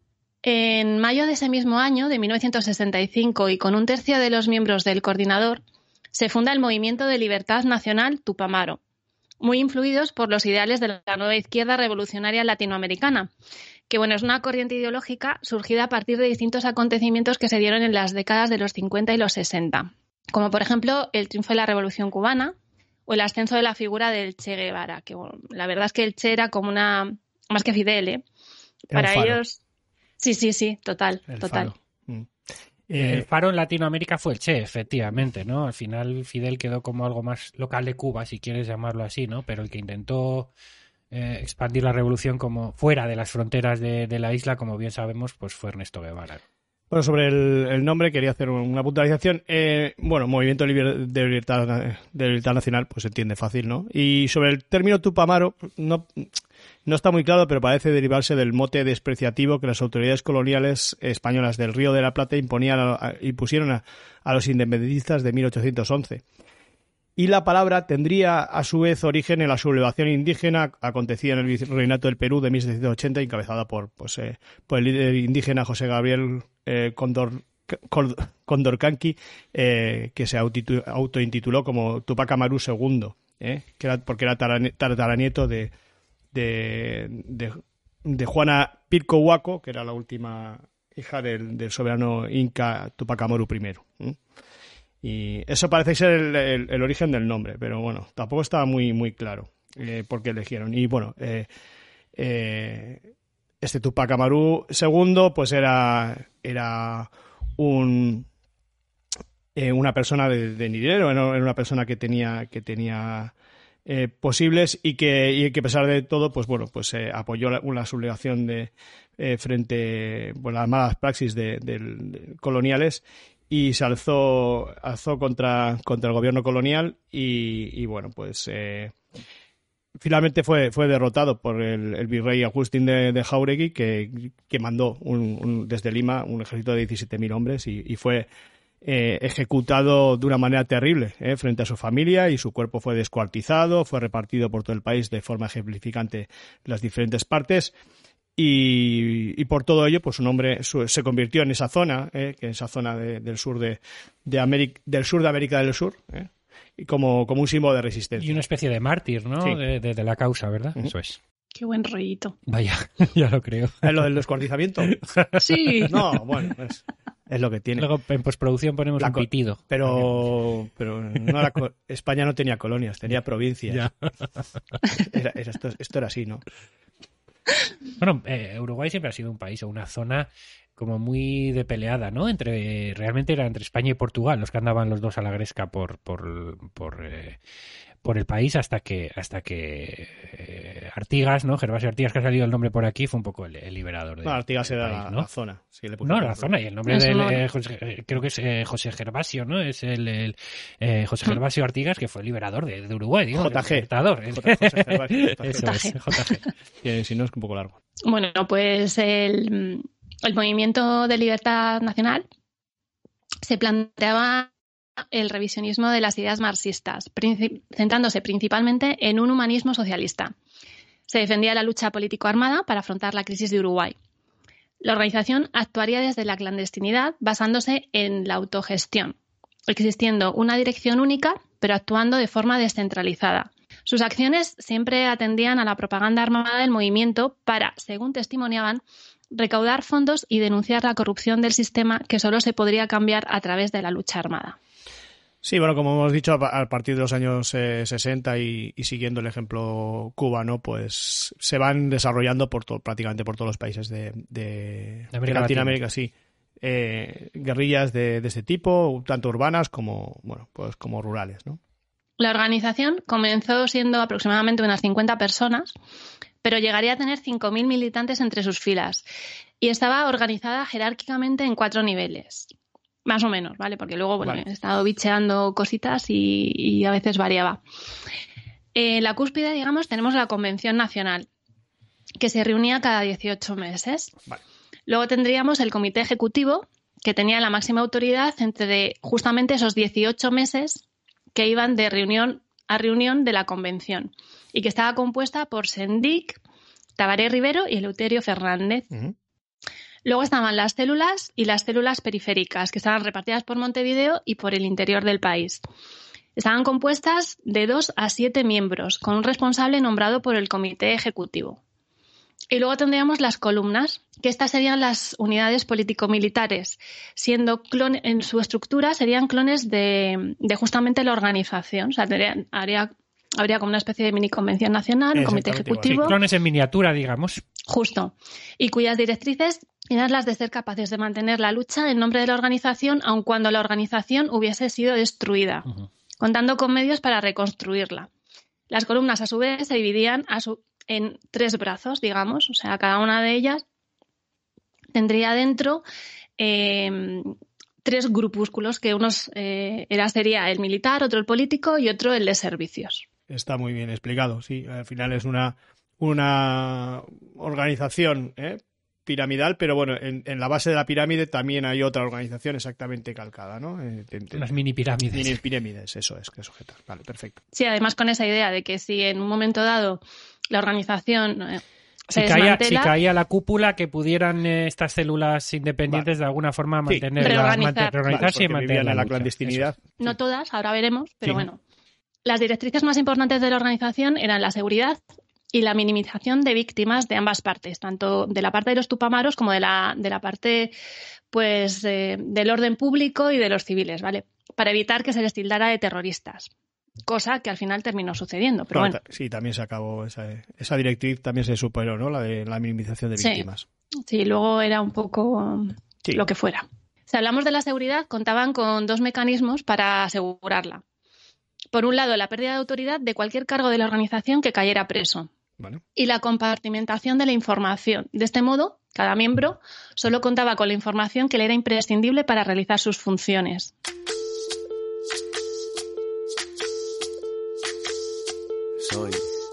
Speaker 3: En mayo de ese mismo año, de mil novecientos sesenta y cinco, y con un tercio de los miembros del coordinador, se funda el Movimiento de Libertad Nacional Tupamaro, muy influidos por los ideales de la nueva izquierda revolucionaria latinoamericana, que bueno, es una corriente ideológica surgida a partir de distintos acontecimientos que se dieron en las décadas de los cincuenta y los sesenta, como por ejemplo el triunfo de la Revolución Cubana o el ascenso de la figura del Che Guevara, que bueno, la verdad es que el Che era como una, más que Fidel, ¿eh? Para ellos, sí, sí, sí, total, el total. Mm.
Speaker 2: Eh, el faro en Latinoamérica fue el Che, efectivamente, ¿no? Al final Fidel quedó como algo más local de Cuba, si quieres llamarlo así, ¿no? Pero el que intentó eh, expandir la revolución como fuera de las fronteras de, de la isla, como bien sabemos, pues fue Ernesto Guevara.
Speaker 1: Bueno, sobre el, el nombre quería hacer una puntualización. Eh, bueno, Movimiento de Libertad, de Libertad Nacional, pues se entiende fácil, ¿no? Y sobre el término Tupamaro, no, no está muy claro, pero parece derivarse del mote despreciativo que las autoridades coloniales españolas del Río de la Plata imponían a, y pusieron a, a los independentistas de mil ochocientos once. Y la palabra tendría a su vez origen en la sublevación indígena acontecida en el Virreinato del Perú de mil setecientos ochenta, encabezada por, pues, eh, por el líder indígena José Gabriel eh, Condor, Condorcanqui, eh, que se autointituló como Tupac Amaru segundo, eh, que era, porque era tataranieto de, de, de, de Juana Pirco Huaco, que era la última hija del, del soberano inca Tupac Amaru primero. ¿eh? Y eso parece ser el, el, el origen del nombre, pero bueno, tampoco estaba muy, muy claro eh, por qué eligieron. Y bueno, eh, eh, este Tupac Amaru segundo, pues era, era un eh, una persona de, de dinero, era una persona que tenía, que tenía eh, posibles y que, y que a pesar de todo, pues bueno, pues eh, apoyó la, una sublevación de eh, frente bueno, a las malas praxis de, de, de coloniales. Y se alzó, alzó contra, contra el gobierno colonial y, y bueno, pues eh, finalmente fue, fue derrotado por el, el virrey Agustín de, de Jauregui, que, que mandó un, un, desde Lima un ejército de diecisiete mil hombres y, y fue eh, ejecutado de una manera terrible eh, frente a su familia, y su cuerpo fue descuartizado, fue repartido por todo el país de forma ejemplificante en las diferentes partes. Y, y por todo ello, pues su nombre su, se convirtió en esa zona, eh, que en esa zona de, del sur de, de América, del sur de América del Sur, eh, y como, como un símbolo de resistencia.
Speaker 2: Y una especie de mártir, ¿no? Sí. De, de, de la causa, ¿verdad? Uh-huh. Eso es.
Speaker 3: Qué buen rollito.
Speaker 2: Vaya, ya lo creo.
Speaker 1: ¿Es lo del descuartizamiento?
Speaker 3: Sí.
Speaker 1: No, bueno, es, es lo que tiene.
Speaker 2: Luego en postproducción ponemos la un pitido.
Speaker 1: Pero, pero no era, España no tenía colonias, tenía provincias.
Speaker 2: Ya.
Speaker 1: Era, era, esto, esto era así, ¿no?
Speaker 2: Bueno, eh, Uruguay siempre ha sido un país o una zona como muy de peleada, ¿no? Entre realmente era entre España y Portugal los que andaban los dos a la gresca por por por, eh, por el país hasta que hasta que eh, Artigas, ¿no? Gervasio Artigas, que ha salido el nombre por aquí, fue un poco el, el liberador de,
Speaker 1: no, Artigas
Speaker 2: del
Speaker 1: era
Speaker 2: país,
Speaker 1: la,
Speaker 2: ¿no?
Speaker 1: la zona. Sí, le
Speaker 2: no, la zona y el nombre de eh, José, creo que es eh, José Gervasio, ¿no? Es el, el eh, José Gervasio Artigas, que fue el liberador de, de Uruguay, digo,
Speaker 1: J G.
Speaker 2: El libertador.
Speaker 1: J, José Gervasio, J G.
Speaker 2: Eso es, J G.
Speaker 1: Que si no es un poco largo.
Speaker 3: Bueno, pues el, el Movimiento de Libertad Nacional se planteaba el revisionismo de las ideas marxistas, princip- centrándose principalmente en un humanismo socialista. Se defendía la lucha político-armada para afrontar la crisis de Uruguay. La organización actuaría desde la clandestinidad basándose en la autogestión, existiendo una dirección única, pero actuando de forma descentralizada. Sus acciones siempre atendían a la propaganda armada del movimiento para, según testimoniaban, recaudar fondos y denunciar la corrupción del sistema, que solo se podría cambiar a través de la lucha armada.
Speaker 1: Sí, bueno, como hemos dicho, a partir de los años eh, sesenta y, y siguiendo el ejemplo cubano, pues se van desarrollando por todo, prácticamente por todos los países de, de, de, de Latinoamérica, sí. Eh, guerrillas de, de este tipo, tanto urbanas como, bueno, pues como rurales, ¿no?
Speaker 3: La organización comenzó siendo aproximadamente unas cincuenta personas, pero llegaría a tener cinco mil militantes entre sus filas y estaba organizada jerárquicamente en cuatro niveles. Más o menos, ¿vale? Porque luego, bueno, vale. he estado bicheando cositas y, y a veces variaba. En la cúspide, digamos, tenemos la Convención Nacional, que se reunía cada dieciocho meses. Vale. Luego tendríamos el Comité Ejecutivo, que tenía la máxima autoridad entre justamente esos dieciocho meses que iban de reunión a reunión de la Convención y que estaba compuesta por Sendic, Tabaré Rivero y Eleuterio Fernández. Uh-huh. Luego estaban las células y las células periféricas, que estaban repartidas por Montevideo y por el interior del país. Estaban compuestas de dos a siete miembros, con un responsable nombrado por el comité ejecutivo. Y luego tendríamos las columnas, que estas serían las unidades político-militares, siendo clon- en su estructura serían clones de, de justamente la organización. O sea, tendría, habría, habría como una especie de mini convención nacional, un comité ejecutivo.
Speaker 2: Sí, clones en miniatura, digamos.
Speaker 3: Justo. Y cuyas directrices eran las de ser capaces de mantener la lucha en nombre de la organización, aun cuando la organización hubiese sido destruida, uh-huh. contando con medios para reconstruirla. Las columnas, a su vez, se dividían a su en tres brazos, digamos, o sea, cada una de ellas tendría dentro eh, tres grupúsculos, que uno eh, era, sería el militar, otro el político y otro el de servicios.
Speaker 1: Está muy bien explicado, sí, al final es una, una organización ¿eh? piramidal, pero bueno, en, en la base de la pirámide también hay otra organización exactamente calcada, ¿no? Eh, te, te,
Speaker 2: Unas mini pirámides.
Speaker 1: Mini pirámides, eso es, que sujetas. Vale, perfecto.
Speaker 3: Sí, además con esa idea de que si en un momento dado la organización eh, se
Speaker 2: si caía,
Speaker 3: desmantela...
Speaker 2: Si caía la cúpula, que pudieran eh, estas células independientes vale. de alguna forma mantener
Speaker 3: sí. reorganizar.
Speaker 2: La, reorganizarse
Speaker 1: vale,
Speaker 2: y mantener
Speaker 1: en
Speaker 2: la,
Speaker 1: la
Speaker 2: lucha.
Speaker 1: clandestinidad.
Speaker 2: Eso.
Speaker 3: No todas, ahora veremos, pero
Speaker 1: sí.
Speaker 3: bueno. Las directrices más importantes de la organización eran la seguridad y la minimización de víctimas de ambas partes, tanto de la parte de los tupamaros como de la, de la parte pues, eh, del orden público y de los civiles, ¿vale? Para evitar que se les tildara de terroristas. Cosa que al final terminó sucediendo, pero bueno.
Speaker 1: Sí, también se acabó esa, esa directriz, también se superó, ¿no? La de la minimización de víctimas.
Speaker 3: Sí, sí, luego era un poco sí. lo que fuera. Si hablamos de la seguridad, contaban con dos mecanismos para asegurarla. Por un lado, la pérdida de autoridad de cualquier cargo de la organización que cayera preso.
Speaker 1: Vale.
Speaker 3: Y la compartimentación de la información. De este modo, cada miembro solo contaba con la información que le era imprescindible para realizar sus funciones.
Speaker 4: Soy,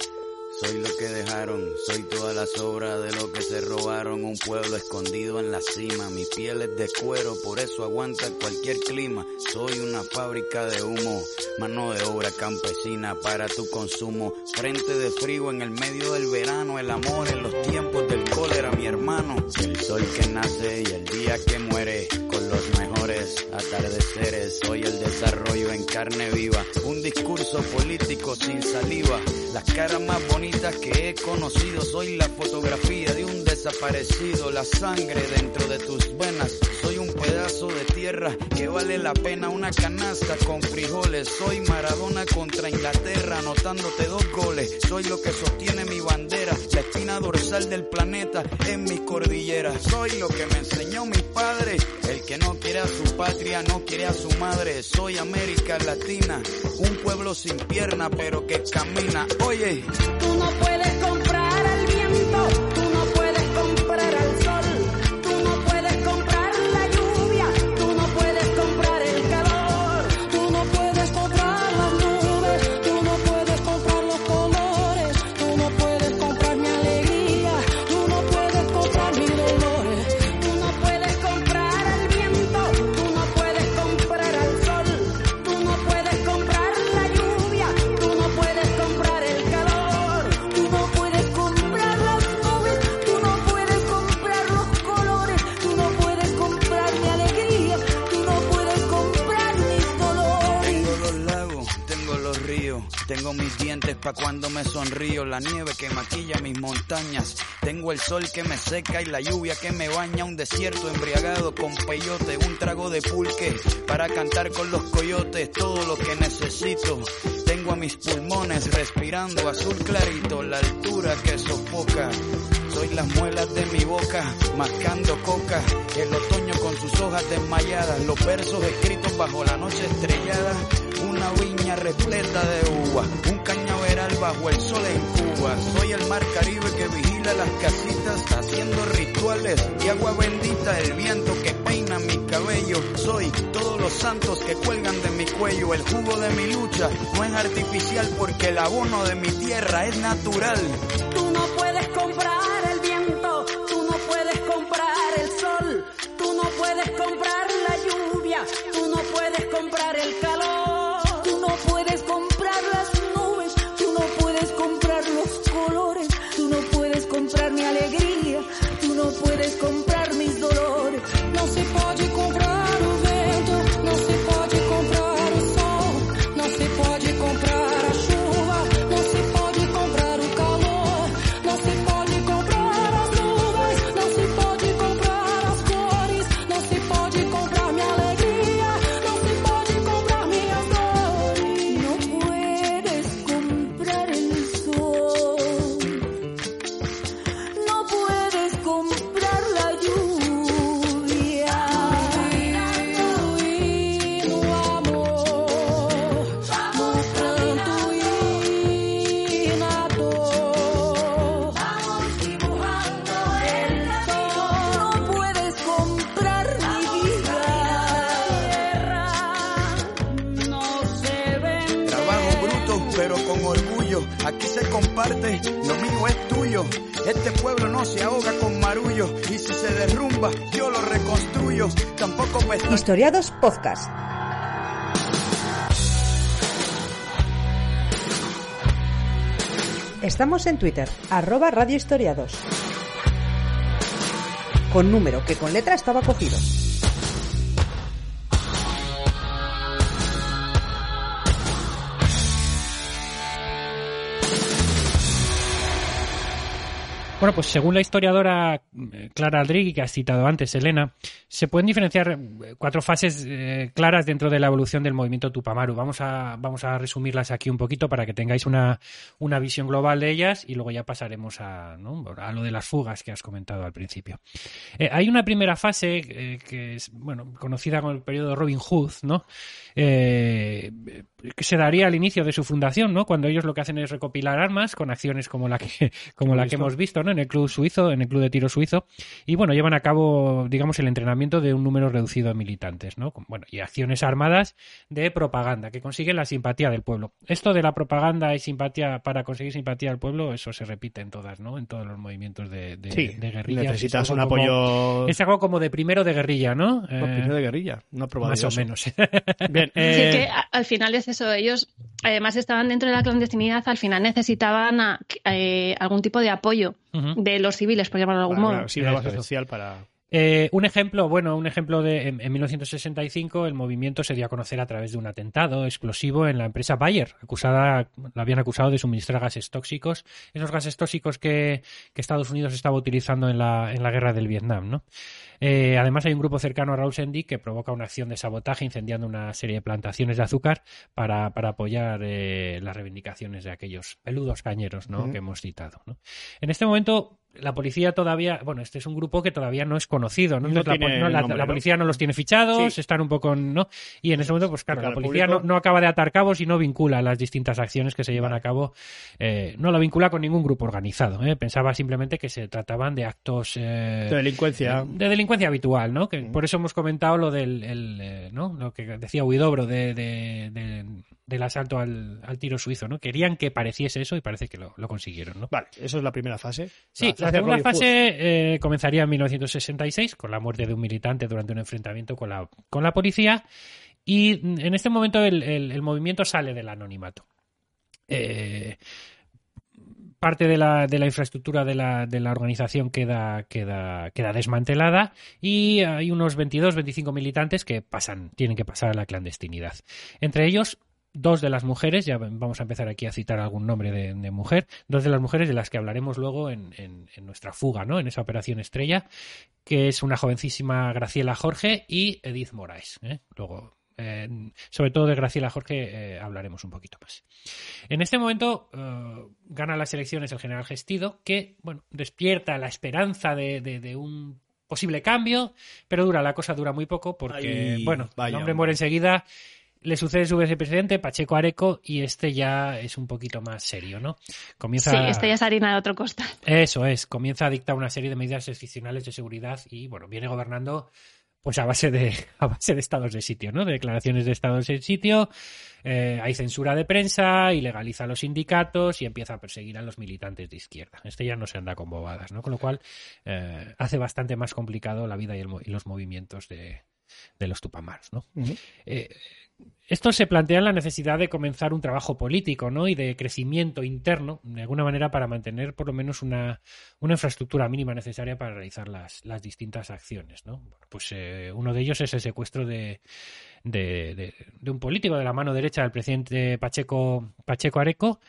Speaker 4: soy lo que dejaron, soy toda la sobra de lo que se robaron, un pueblo escondido en la cima, mi piel es de cuero, por eso aguanta cualquier clima, soy una fábrica de humo, mano de obra campesina para tu consumo, frente de frío en el medio del verano, el amor en los tiempos del cólera, mi hermano, el sol que nace y el día que muere, con los mejores atardeceres, soy el desarrollo en carne viva, un discurso político sin saliva, las caras más bonitas que he conocido, soy la fotografía de un desaparecido, la sangre dentro de tus venas, soy un pedazo de tierra que vale la pena una canasta con frijoles, soy Maradona contra Inglaterra, anotándote dos goles, soy lo que sostiene mi bandera, la espina dorsal del planeta en mis cordilleras, soy lo que me enseñó mi padre, el que no quiere a su patria, no quiere a su madre, soy América Latina, un pueblo sin pierna pero que camina, oye.
Speaker 5: Tú no puedes comprar el viento, tú no puedes comprar al sol, tú no puedes comprar la lluvia, tú no puedes comprar el calor, tú no puedes comprar las nubes, tú no puedes comprar los colores, tú no puedes comprar mi alegría, tú no puedes comprar mis dolores, tú no puedes comprar el viento, tú no puedes comprar al sol, tú no puedes comprar la lluvia, tú no puedes comprar el calor, tú no puedes comprar las nubes, tú no puedes comprar los colores, tú no puedes comprar mi alegría, tú no puedes comprar mis dolores.
Speaker 4: Tengo los lagos, tengo los ríos, tengo mis dientes pa' cuando me sonrío, la nieve que maquilla mis montañas, tengo el sol que me seca y la lluvia que me baña, un desierto embriagado con peyote, un trago de pulque para cantar con los coyotes, todo lo que necesito. Tengo a mis pulmones respirando azul clarito, la altura que sofoca. Soy las muelas de mi boca, mascando coca. El otoño con sus hojas desmayadas, los versos escritos bajo la noche estrellada. Una viña repleta de uva, un cañaveral bajo el sol en Cuba. Soy el mar Caribe que vigila las casitas, haciendo rituales y agua bendita, el viento que peina mi cabello. Soy todos los santos que cuelgan de mi cuello. El jugo de mi lucha no es artificial porque el abono de mi tierra es natural.
Speaker 5: Tú no puedes comprar el viento, tú no puedes comprar el sol, tú no puedes comprar la lluvia, tú no puedes comprar el calor, tú no puedes comprar las nubes, tú no puedes comprar los colores, tú no puedes comprar mi alegría, tú no puedes comprar mis dolores. Não se pode comprar o vento, não se pode comprar o sol, não se
Speaker 4: parte, lo mío es tuyo. Este pueblo no se ahoga con marullo, y si se derrumba, yo lo reconstruyo. Tampoco pesta...
Speaker 6: Historiados Podcast. Estamos en Twitter, arroba Radio Historiados. Con número que con letra estaba cogido.
Speaker 2: Bueno, pues según la historiadora Clara Aldrich, que has citado antes, Elena, se pueden diferenciar cuatro fases eh, claras dentro de la evolución del movimiento Tupamaru. Vamos a, vamos a resumirlas aquí un poquito para que tengáis una, una visión global de ellas y luego ya pasaremos a, ¿no? a lo de las fugas que has comentado al principio. Eh, hay una primera fase eh, que es bueno conocida como el periodo Robin Hood, ¿no? Eh, que se daría al inicio de su fundación, ¿no? Cuando ellos lo que hacen es recopilar armas con acciones como la que, como la que hemos visto, ¿no? En el club suizo, en el club de tiro suizo, y bueno, llevan a cabo, digamos, el entrenamiento de un número reducido de militantes, ¿no? Bueno, y acciones armadas de propaganda que consiguen la simpatía del pueblo. Esto de la propaganda y simpatía para conseguir simpatía del pueblo, eso se repite en todas, ¿no? En todos los movimientos de, de,
Speaker 1: sí,
Speaker 2: de guerrilla.
Speaker 1: Necesitas un
Speaker 2: como,
Speaker 1: apoyo.
Speaker 2: Es algo como de primero de guerrilla, ¿no?
Speaker 1: No, eh, primero de guerrilla, no probado
Speaker 2: más
Speaker 1: eso.
Speaker 2: o menos.
Speaker 1: Bien, eh...
Speaker 3: Sí, que a, al final es eso. Ellos, además, estaban dentro de la clandestinidad. Al final necesitaban a, eh, algún tipo de apoyo uh-huh. de los civiles, por llamarlo de algún
Speaker 1: bueno,
Speaker 3: modo.
Speaker 1: Claro, sí, una base social para...
Speaker 2: Eh, un ejemplo, bueno, un ejemplo de en, en mil novecientos sesenta y cinco el movimiento se dio a conocer a través de un atentado explosivo en la empresa Bayer, acusada, la habían acusado de suministrar gases tóxicos, esos gases tóxicos que, que Estados Unidos estaba utilizando en la, en la guerra del Vietnam, ¿no? Eh, además hay un grupo cercano a Rausendy que provoca una acción de sabotaje incendiando una serie de plantaciones de azúcar para, para apoyar eh, las reivindicaciones de aquellos peludos cañeros, ¿no? Uh-huh. que hemos citado, ¿no? En este momento la policía todavía, bueno, este es un grupo que todavía no es conocido, ¿no?
Speaker 1: no
Speaker 2: la,
Speaker 1: tiene
Speaker 2: no, la,
Speaker 1: nombre,
Speaker 2: la
Speaker 1: ¿no?
Speaker 2: policía no los tiene fichados,
Speaker 1: sí.
Speaker 2: están un poco, ¿no? Y en ese momento, pues claro,
Speaker 1: Porque
Speaker 2: la policía
Speaker 1: público...
Speaker 2: no, no acaba de atar cabos y no vincula las distintas acciones que se llevan
Speaker 1: vale.
Speaker 2: a cabo, eh, no la vincula con ningún grupo organizado, ¿eh? Pensaba simplemente que se trataban de actos... Eh,
Speaker 1: de delincuencia.
Speaker 2: De, de delincuencia habitual, ¿no? Que mm. por eso hemos comentado lo del, el, eh, ¿no? Lo que decía Huidobro de, de, de, del asalto al, al tiro suizo, ¿no? Querían que pareciese eso y parece que lo, lo consiguieron, ¿no?
Speaker 1: Vale, eso es la primera fase.
Speaker 2: Sí, la, la segunda fase eh, comenzaría en mil novecientos sesenta y seis con la muerte de un militante durante un enfrentamiento con la, con la policía y en este momento el, el, el movimiento sale del anonimato. Eh, parte de la, de la infraestructura de la, de la organización queda, queda, queda desmantelada y hay unos veintidós, veinticinco militantes que pasan, tienen que pasar a la clandestinidad. Entre ellos, dos de las mujeres, ya vamos a empezar aquí a citar algún nombre de, de mujer, dos de las mujeres de las que hablaremos luego en, en, en nuestra fuga, ¿no? En esa operación estrella, que es una jovencísima Graciela Jorge y Edith Moraes, ¿eh? Luego, eh, sobre todo de Graciela Jorge eh, hablaremos un poquito más. En este momento eh, gana las elecciones el general Gestido, que, bueno, despierta la esperanza de, de, de un posible cambio, pero dura, la cosa dura muy poco porque, Ay, bueno, vaya, el hombre muere enseguida. Le sucede su vicepresidente, Pacheco Areco, y este ya es un poquito más serio, ¿no? Comienza...
Speaker 3: Sí, este ya es harina de otro costal.
Speaker 2: Eso es, comienza a dictar una serie de medidas excepcionales de seguridad y, bueno, viene gobernando pues a base de a base de estados de sitio, ¿no? De declaraciones de estados de sitio, eh, hay censura de prensa, ilegaliza a los sindicatos y empieza a perseguir a los militantes de izquierda. Este ya no se anda con bobadas, ¿no? Con lo cual eh, hace bastante más complicado la vida y, el, y los movimientos de, de los Tupamaros, ¿no? Uh-huh. Eh, Esto se plantea la necesidad de comenzar un trabajo político, ¿no? Y de crecimiento interno, de alguna manera, para mantener por lo menos una, una infraestructura mínima necesaria para realizar las, las distintas acciones, ¿no? Bueno, pues eh, uno de ellos es el secuestro de, de, de, de un político de la mano derecha del presidente Pacheco, Pacheco Areco,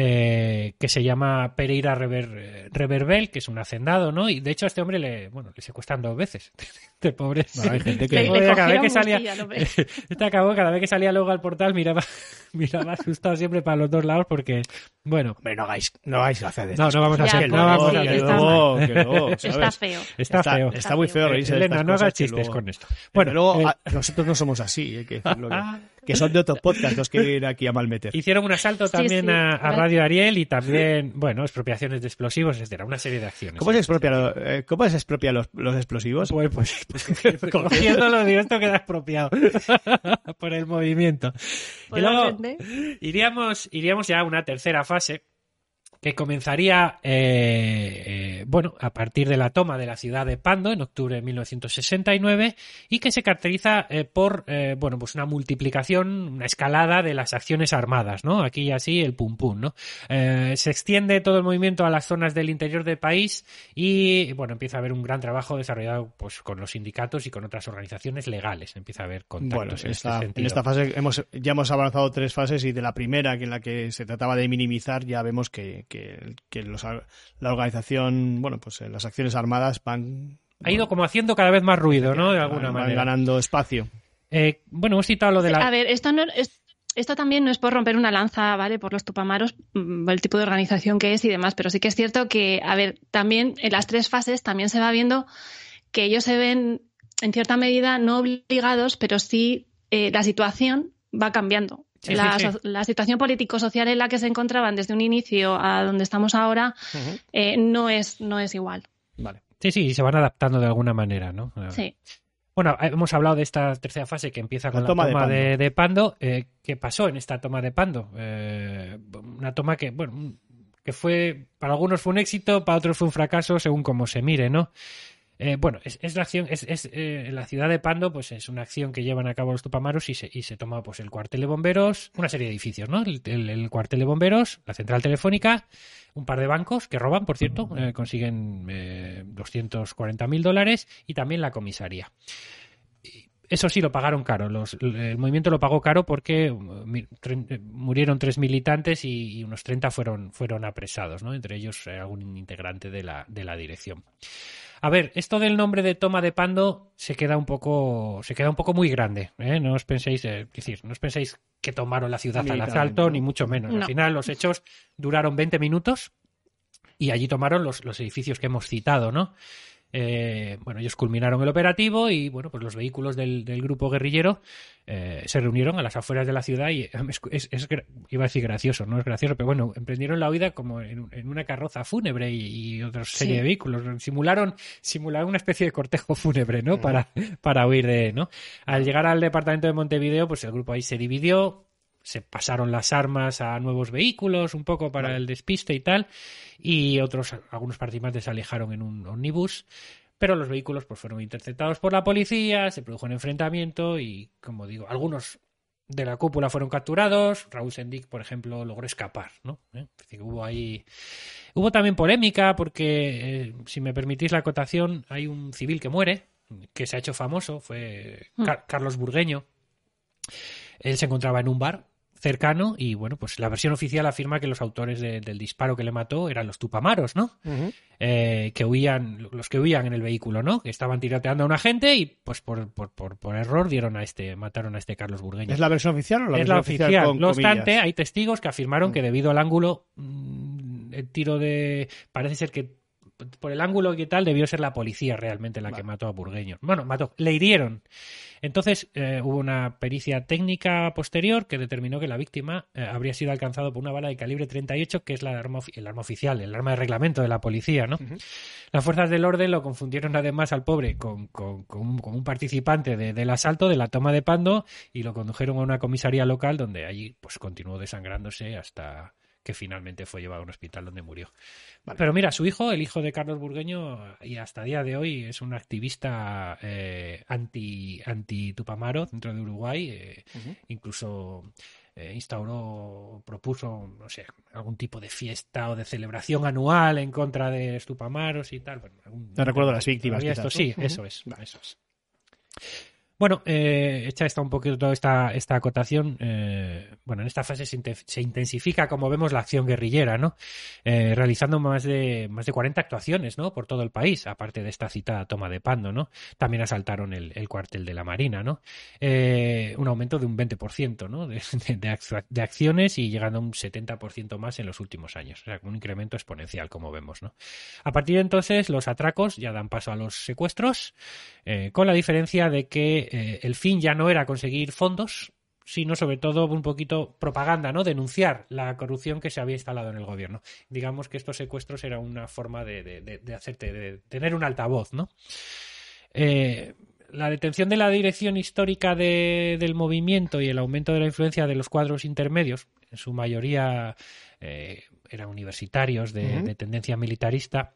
Speaker 2: eh, que se llama Pereira Rever, Reverbel, que es un hacendado, ¿no? Y de hecho a este hombre le, bueno, le secuestran dos veces. De pobre.
Speaker 1: Bueno, hay gente que...
Speaker 3: Le, le
Speaker 2: cada vez que salía,
Speaker 3: mosquilla,
Speaker 2: este acabó, cada vez que salía luego al portal miraba, miraba asustado siempre para los dos lados porque, bueno,
Speaker 1: hombre, no hagáis, no hagáis hacer de
Speaker 2: no, no vamos a
Speaker 3: ya,
Speaker 2: hacer,
Speaker 3: no,
Speaker 2: no vamos
Speaker 3: sí,
Speaker 2: a hacer.
Speaker 3: está,
Speaker 1: luego, que luego,
Speaker 3: está feo.
Speaker 2: Está,
Speaker 1: está
Speaker 2: feo.
Speaker 1: Está muy feo reírse
Speaker 2: Elena,
Speaker 1: de estas
Speaker 2: no hagas
Speaker 1: cosas
Speaker 2: chistes
Speaker 1: luego,
Speaker 2: con esto.
Speaker 1: Bueno, luego
Speaker 2: eh,
Speaker 1: a, nosotros no somos así, hay que decirlo que, que son de otros podcasts los que vienen aquí a malmeter.
Speaker 2: Hicieron un asalto también
Speaker 3: sí, sí,
Speaker 2: a, a Radio Ariel y también, bueno, expropiaciones de explosivos, etcétera, una serie de acciones.
Speaker 1: ¿Cómo se expropia, lo, eh, ¿cómo se expropia los, los explosivos?
Speaker 2: Pues, pues, pues cogiéndolo, digo, esto queda expropiado por el movimiento. Y luego iríamos, iríamos ya a una tercera fase, que comenzaría eh, eh, bueno, a partir de la toma de la ciudad de Pando en octubre de mil novecientos sesenta y nueve y que se caracteriza eh, por eh, bueno, pues una multiplicación, una escalada de las acciones armadas, ¿no? Aquí y así el pum pum, ¿no? Eh, se extiende todo el movimiento a las zonas del interior del país y bueno, empieza a haber un gran trabajo desarrollado pues con los sindicatos y con otras organizaciones legales. Empieza a haber contactos
Speaker 1: bueno,
Speaker 2: en
Speaker 1: esta,
Speaker 2: este sentido.
Speaker 1: En esta fase hemos, ya hemos avanzado tres fases y de la primera, que en la que se trataba de minimizar, ya vemos que que, que los, la organización, bueno, pues las acciones armadas van...
Speaker 2: Ha ido como haciendo cada vez más ruido, ¿no? De alguna
Speaker 1: van,
Speaker 2: manera.
Speaker 1: Van ganando espacio.
Speaker 2: Eh, bueno, hemos citado lo de la...
Speaker 3: A ver, esto no es... Esto también no es por romper una lanza, ¿vale? Por los tupamaros, el tipo de organización que es y demás, pero sí que es cierto que, a ver, también en las tres fases también se va viendo que ellos se ven, en cierta medida, no obligados, pero sí eh, la situación va cambiando.
Speaker 2: Sí,
Speaker 3: la,
Speaker 2: sí, sí.
Speaker 3: la situación político-social en la que se encontraban desde un inicio a donde estamos ahora uh-huh. eh, no es no es igual.
Speaker 2: Vale. Sí, sí, se van adaptando de alguna manera, ¿no?
Speaker 3: Sí.
Speaker 2: Bueno, hemos hablado de esta tercera fase que empieza con la, la toma, toma de Pando. De, de Pando. Eh, ¿Qué pasó en esta toma de Pando? Eh, una toma que, bueno, que fue, para algunos fue un éxito, para otros fue un fracaso, según como se mire, ¿no? Eh, bueno, es, es la acción, es, es eh, la ciudad de Pando, pues es una acción que llevan a cabo los tupamaros y se, y se toma pues el cuartel de bomberos, una serie de edificios, ¿no? El, el, el cuartel de bomberos, la central telefónica, un par de bancos que roban, por cierto, eh, consiguen eh, doscientos cuarenta mil dólares y también la comisaría. Eso sí, lo pagaron caro. Los, el movimiento lo pagó caro porque murieron tres militantes y, y unos treinta fueron, fueron apresados, ¿no? Entre ellos eh, algún integrante de la, de la dirección. A ver, esto del nombre de toma de Pando se queda un poco, se queda un poco muy grande, ¿eh? No os penséis, eh, decir, no os penséis que tomaron la ciudad al asalto, ¿no? Ni mucho menos. No. Al final los hechos duraron veinte minutos y allí tomaron los, los edificios que hemos citado, ¿no? Eh, bueno, ellos culminaron el operativo y bueno, pues los vehículos del, del grupo guerrillero eh, se reunieron a las afueras de la ciudad y es, es, es, iba a decir gracioso, no es gracioso, pero bueno, emprendieron la huida como en, en una carroza fúnebre y, y otra serie sí. de vehículos, simularon, simularon una especie de cortejo fúnebre, ¿no? Uh-huh. Para, para huir de, ¿no? Al llegar al departamento de Montevideo, pues el grupo ahí se dividió, se pasaron las armas a nuevos vehículos un poco para el despiste y tal, y otros, algunos participantes se alejaron en un ómnibus, pero los vehículos pues fueron interceptados por la policía, se produjo un enfrentamiento y, como digo, algunos de la cúpula fueron capturados. Raúl Sendic, por ejemplo, logró escapar, ¿no? ¿Eh? Hubo ahí, hubo también polémica porque, eh, si me permitís la acotación, hay un civil que muere, que se ha hecho famoso, fue Car- Carlos Burgueño. Él se encontraba en un bar cercano y, bueno, pues la versión oficial afirma que los autores de, del disparo que le mató eran los tupamaros, ¿no? Uh-huh. Eh, que huían, los que huían en el vehículo, ¿no? Que estaban tiroteando a una gente y, pues, por, por, por, por error dieron a este, mataron a este Carlos Burgueño.
Speaker 1: ¿Es la versión oficial o la
Speaker 2: es
Speaker 1: versión
Speaker 2: la
Speaker 1: oficial?
Speaker 2: oficial.
Speaker 1: Con
Speaker 2: No
Speaker 1: comillas?
Speaker 2: obstante, hay testigos que afirmaron uh-huh. que debido al ángulo, mmm, el tiro de... parece ser que por el ángulo y tal debió ser la policía realmente la vale. que mató a Burgueño. Bueno, mató, le hirieron. Entonces eh, hubo una pericia técnica posterior que determinó que la víctima eh, habría sido alcanzado por una bala de calibre treinta y ocho, que es la arma, el arma oficial, el arma de reglamento de la policía, ¿no? Uh-huh. Las fuerzas del orden lo confundieron además al pobre con, con, con, un, con un participante de, del asalto, de la toma de Pando, y lo condujeron a una comisaría local donde allí pues continuó desangrándose hasta que finalmente fue llevado a un hospital donde murió. Vale. Pero mira, su hijo, el hijo de Carlos Burgueño, y hasta día de hoy es un activista eh, anti, anti-Tupamaro dentro de Uruguay. Eh, uh-huh. Incluso eh, instauró, propuso, no sé, algún tipo de fiesta o de celebración anual en contra de los Tupamaros y tal. Bueno, algún,
Speaker 1: Te recuerdo las víctimas.
Speaker 2: Esto,
Speaker 1: ¿no?
Speaker 2: Sí,
Speaker 1: uh-huh.
Speaker 2: eso es, vale. eso es. Bueno, eh, hecha esta un poquito toda esta, esta acotación, eh, bueno, en esta fase se, inte- se intensifica, como vemos, la acción guerrillera, ¿no? Eh, realizando más de más de cuarenta actuaciones, ¿no? Por todo el país, aparte de esta citada toma de Pando, ¿no? También asaltaron el, el cuartel de la Marina, ¿no? Eh, un aumento de un veinte por ciento, ¿no? De, de, de, actu- de acciones y llegando a un setenta por ciento más en los últimos años. O sea, un incremento exponencial, como vemos, ¿no? A partir de entonces, los atracos ya dan paso a los secuestros, eh, con la diferencia de que Eh, el fin ya no era conseguir fondos, sino sobre todo un poquito propaganda, ¿no? Denunciar la corrupción que se había instalado en el gobierno. Digamos que estos secuestros era una forma de, de, de hacerte, de tener un altavoz, ¿no? Eh, la detención de la dirección histórica de, del movimiento y el aumento de la influencia de los cuadros intermedios, en su mayoría eh, eran universitarios de, uh-huh. de tendencia militarista,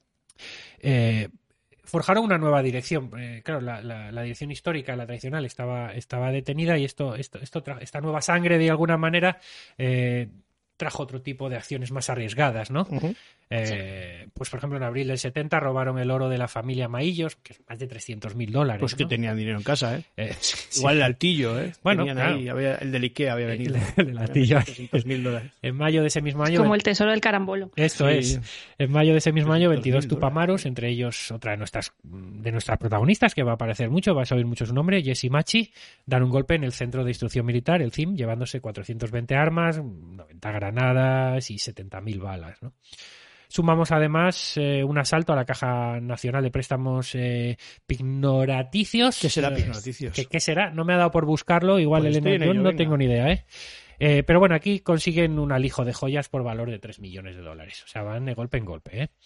Speaker 2: eh, forjaron una nueva dirección. Eh, claro, la, la, la dirección histórica, la tradicional, estaba, estaba detenida y esto, esto, esto tra- esta nueva sangre, de alguna manera, eh, trajo otro tipo de acciones más arriesgadas, ¿no? Uh-huh. Eh, sí. Pues, por ejemplo, en abril del setenta robaron el oro de la familia Maillos, que es más de trescientos mil dólares.
Speaker 1: Pues que
Speaker 2: ¿no?
Speaker 1: tenían dinero en casa, ¿eh?
Speaker 2: eh sí.
Speaker 1: Igual el altillo, ¿eh?
Speaker 2: Bueno,
Speaker 1: tenían
Speaker 2: claro.
Speaker 1: ahí, había, el del Ikea había venido.
Speaker 2: El, el altillo.
Speaker 1: trescientos mil dólares.
Speaker 2: En mayo de ese mismo año...
Speaker 3: Como el tesoro del carambolo.
Speaker 2: Esto sí. es. En mayo de ese mismo año, veintidós tupamaros, entre ellos otra de nuestras, de nuestras protagonistas, que va a aparecer mucho, vas a oír mucho su nombre, Jessie Machi, dan un golpe en el Centro de Instrucción Militar, el C I M, llevándose cuatrocientas veinte armas, noventa granadas y setenta mil balas, ¿no? Sumamos además eh, un asalto a la Caja Nacional de Préstamos eh, Pignoraticios.
Speaker 1: ¿Qué será Pignoraticios?
Speaker 2: ¿Qué, ¿Qué será? No me ha dado por buscarlo, igual
Speaker 1: pues
Speaker 2: el yo no
Speaker 1: venga.
Speaker 2: tengo ni idea, ¿eh? Eh, pero bueno, aquí consiguen un alijo de joyas por valor de tres millones de dólares. O sea, van de golpe en golpe, ¿eh?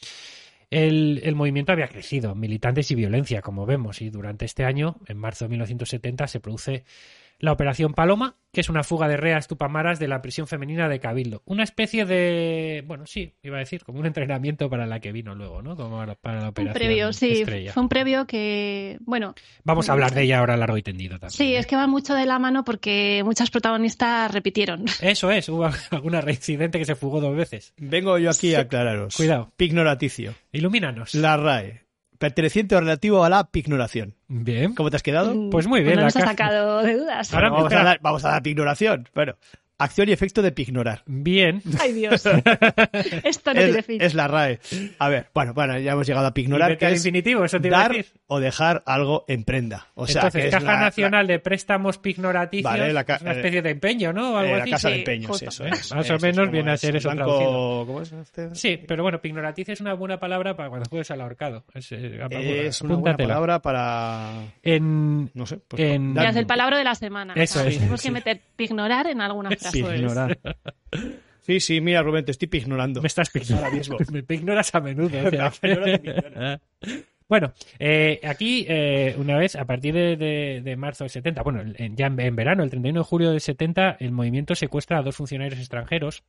Speaker 2: El, el movimiento había crecido, militantes y violencia, como vemos, y durante este año, en marzo de mil novecientos setenta, se produce la Operación Paloma, que es una fuga de reas tupamaras de la prisión femenina de Cabildo. Una especie de, bueno, sí, iba a decir, como un entrenamiento para la que vino luego, ¿no? Como para la Operación
Speaker 3: Un previo, sí,
Speaker 2: Estrella.
Speaker 3: Fue un previo que, bueno...
Speaker 2: Vamos a hablar de ella ahora largo y tendido también.
Speaker 3: Sí,
Speaker 2: ¿eh?
Speaker 3: es que va mucho de la mano porque muchas protagonistas repitieron.
Speaker 2: Eso es, hubo alguna reincidente que se fugó dos veces.
Speaker 1: Vengo yo aquí a aclararos.
Speaker 2: Cuidado.
Speaker 1: Pignoraticio.
Speaker 2: Ilumínanos.
Speaker 1: La R A E. Perteneciente o relativo a la pignoración.
Speaker 2: Bien.
Speaker 1: ¿Cómo te has quedado?
Speaker 2: Pues muy bien.
Speaker 3: Pues no
Speaker 2: la
Speaker 3: nos ha
Speaker 2: caja-
Speaker 3: sacado de dudas.
Speaker 2: Ahora
Speaker 1: Bueno, vamos,
Speaker 2: espera.
Speaker 1: a dar, vamos a dar pignoración. Bueno, acción y efecto de pignorar.
Speaker 2: Bien.
Speaker 3: Ay, Dios. Esto no tiene
Speaker 1: Es,
Speaker 3: fin.
Speaker 1: es la R A E. A ver, bueno, bueno, ya hemos llegado a
Speaker 2: Y
Speaker 1: pignorar,
Speaker 2: vete
Speaker 1: que
Speaker 2: al
Speaker 1: es
Speaker 2: infinitivo, eso te iba a
Speaker 1: dar
Speaker 2: decir.
Speaker 1: o dejar algo en prenda. O sea,
Speaker 2: Entonces,
Speaker 1: que es
Speaker 2: Caja
Speaker 1: la-
Speaker 2: Nacional de Préstamos Pignoraticios,
Speaker 1: Vale, la ca-
Speaker 2: es una especie de empeño, ¿no? O
Speaker 1: la,
Speaker 2: algo
Speaker 1: eh, la
Speaker 2: así.
Speaker 1: casa
Speaker 3: sí,
Speaker 1: de empeños,
Speaker 3: justo.
Speaker 1: eso es.
Speaker 2: Más o
Speaker 1: Eso
Speaker 2: menos
Speaker 1: es como
Speaker 2: viene a
Speaker 1: es.
Speaker 2: ser eso
Speaker 1: Banco-
Speaker 2: traducido.
Speaker 1: ¿Cómo es este?
Speaker 2: Sí, pero bueno, pignoraticio es una buena palabra para cuando juegues al ahorcado. Es, eh,
Speaker 1: Es una buena
Speaker 2: apúntatela.
Speaker 1: palabra para...
Speaker 2: En,
Speaker 1: No sé. Pues,
Speaker 2: En-
Speaker 1: dar-
Speaker 3: Ya es el palabra de la semana.
Speaker 2: Eso
Speaker 3: O sea,
Speaker 2: es,
Speaker 3: Tenemos
Speaker 2: sí.
Speaker 3: que meter pignorar en alguna frase.
Speaker 2: Eso es.
Speaker 1: Pignorar. Sí, sí, mira, Rubén, te estoy pignorando.
Speaker 2: Me estás pignorando.
Speaker 1: Ahora mismo.
Speaker 2: Me pignoras a menudo. o sea.
Speaker 1: Pero no te pignoras.
Speaker 2: Bueno, eh, aquí, eh, una vez, a partir de, de, de marzo del setenta, bueno, en- ya en, en verano, el treinta y uno de julio del setenta, el movimiento secuestra a dos funcionarios extranjeros,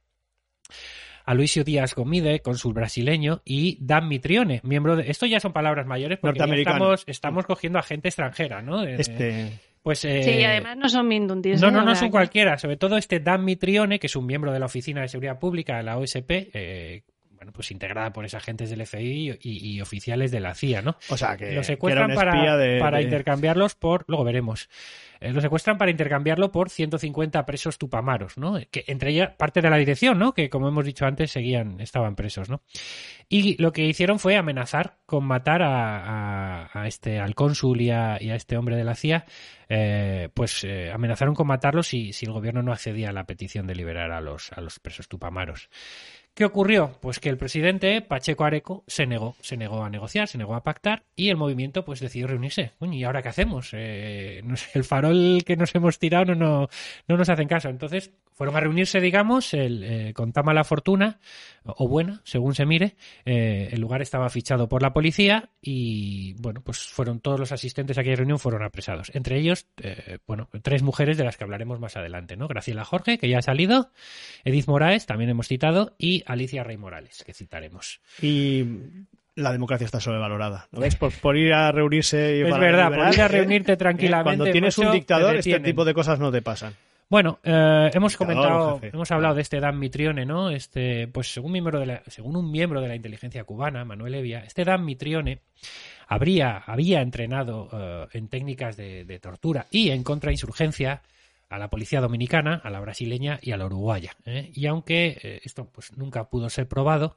Speaker 2: a Luisio Díaz Gomide, cónsul brasileño, y Dan Mitrione, miembro de... Esto ya son palabras mayores porque ya
Speaker 1: Norteamericano.
Speaker 2: estamos, estamos cogiendo a gente extranjera, ¿no? De-
Speaker 1: Este...
Speaker 2: Pues, eh,
Speaker 3: Sí, además no son mindundis.
Speaker 2: no,
Speaker 3: ¿eh?
Speaker 2: no, no
Speaker 3: O
Speaker 2: son
Speaker 3: sea,
Speaker 2: cualquiera. Sobre todo este Dan Mitrione, que es un miembro de la Oficina de Seguridad Pública de la O S P, eh, bueno, pues integrada por ex agentes del F B I y, y oficiales de la C I A, ¿no?
Speaker 1: O sea, que,
Speaker 2: Lo
Speaker 1: que
Speaker 2: secuestran
Speaker 1: era un espía
Speaker 2: para,
Speaker 1: de,
Speaker 2: para
Speaker 1: de-
Speaker 2: intercambiarlos por... Luego veremos. Eh, lo secuestran para intercambiarlo por ciento cincuenta presos tupamaros, ¿no? Que entre ellas parte de la dirección, ¿no? Que como hemos dicho antes seguían, estaban presos, ¿no? Y lo que hicieron fue amenazar con matar a, a, a este al cónsul y a, y a este hombre de la C I A, eh, pues eh, amenazaron con matarlos si, si el gobierno no accedía a la petición de liberar a los, a los presos tupamaros. ¿Qué ocurrió? Pues que el presidente Pacheco Areco se negó, se negó a negociar, se negó a pactar y el movimiento pues decidió reunirse. Uy, ¿y ahora qué hacemos? Eh, no sé, el farol que nos hemos tirado no, no, no nos hacen caso. Entonces fueron a reunirse, digamos, el, eh, con tan mala fortuna, o buena, según se mire. Eh, el lugar estaba fichado por la policía y, bueno, pues fueron todos los asistentes a aquella reunión fueron apresados. Entre ellos, eh, bueno, tres mujeres de las que hablaremos más adelante, ¿no? Graciela Jorge, que ya ha salido, Edith Moraes, también hemos citado, y Alicia Rey Morales, que citaremos.
Speaker 1: Y la democracia está sobrevalorada. ¿No ves? Por, por ir a reunirse y
Speaker 2: Es
Speaker 1: para
Speaker 2: verdad,
Speaker 1: deliberar,
Speaker 2: por ir a
Speaker 1: ¿eh?
Speaker 2: reunirte tranquilamente,
Speaker 1: Cuando tienes
Speaker 2: macho,
Speaker 1: un
Speaker 2: te
Speaker 1: dictador, este
Speaker 2: detienen.
Speaker 1: tipo de cosas no te pasan.
Speaker 2: Bueno, eh, hemos
Speaker 1: Dictador,
Speaker 2: comentado,
Speaker 1: jefe.
Speaker 2: hemos hablado de este Dan Mitrione, ¿no? Este, pues según miembro de la, según un miembro de la inteligencia cubana, Manuel Evia, este Dan Mitrione habría, había entrenado eh, en técnicas de, de tortura y en contrainsurgencia a la policía dominicana, a la brasileña y a la uruguaya, ¿eh? Y aunque eh, esto pues nunca pudo ser probado,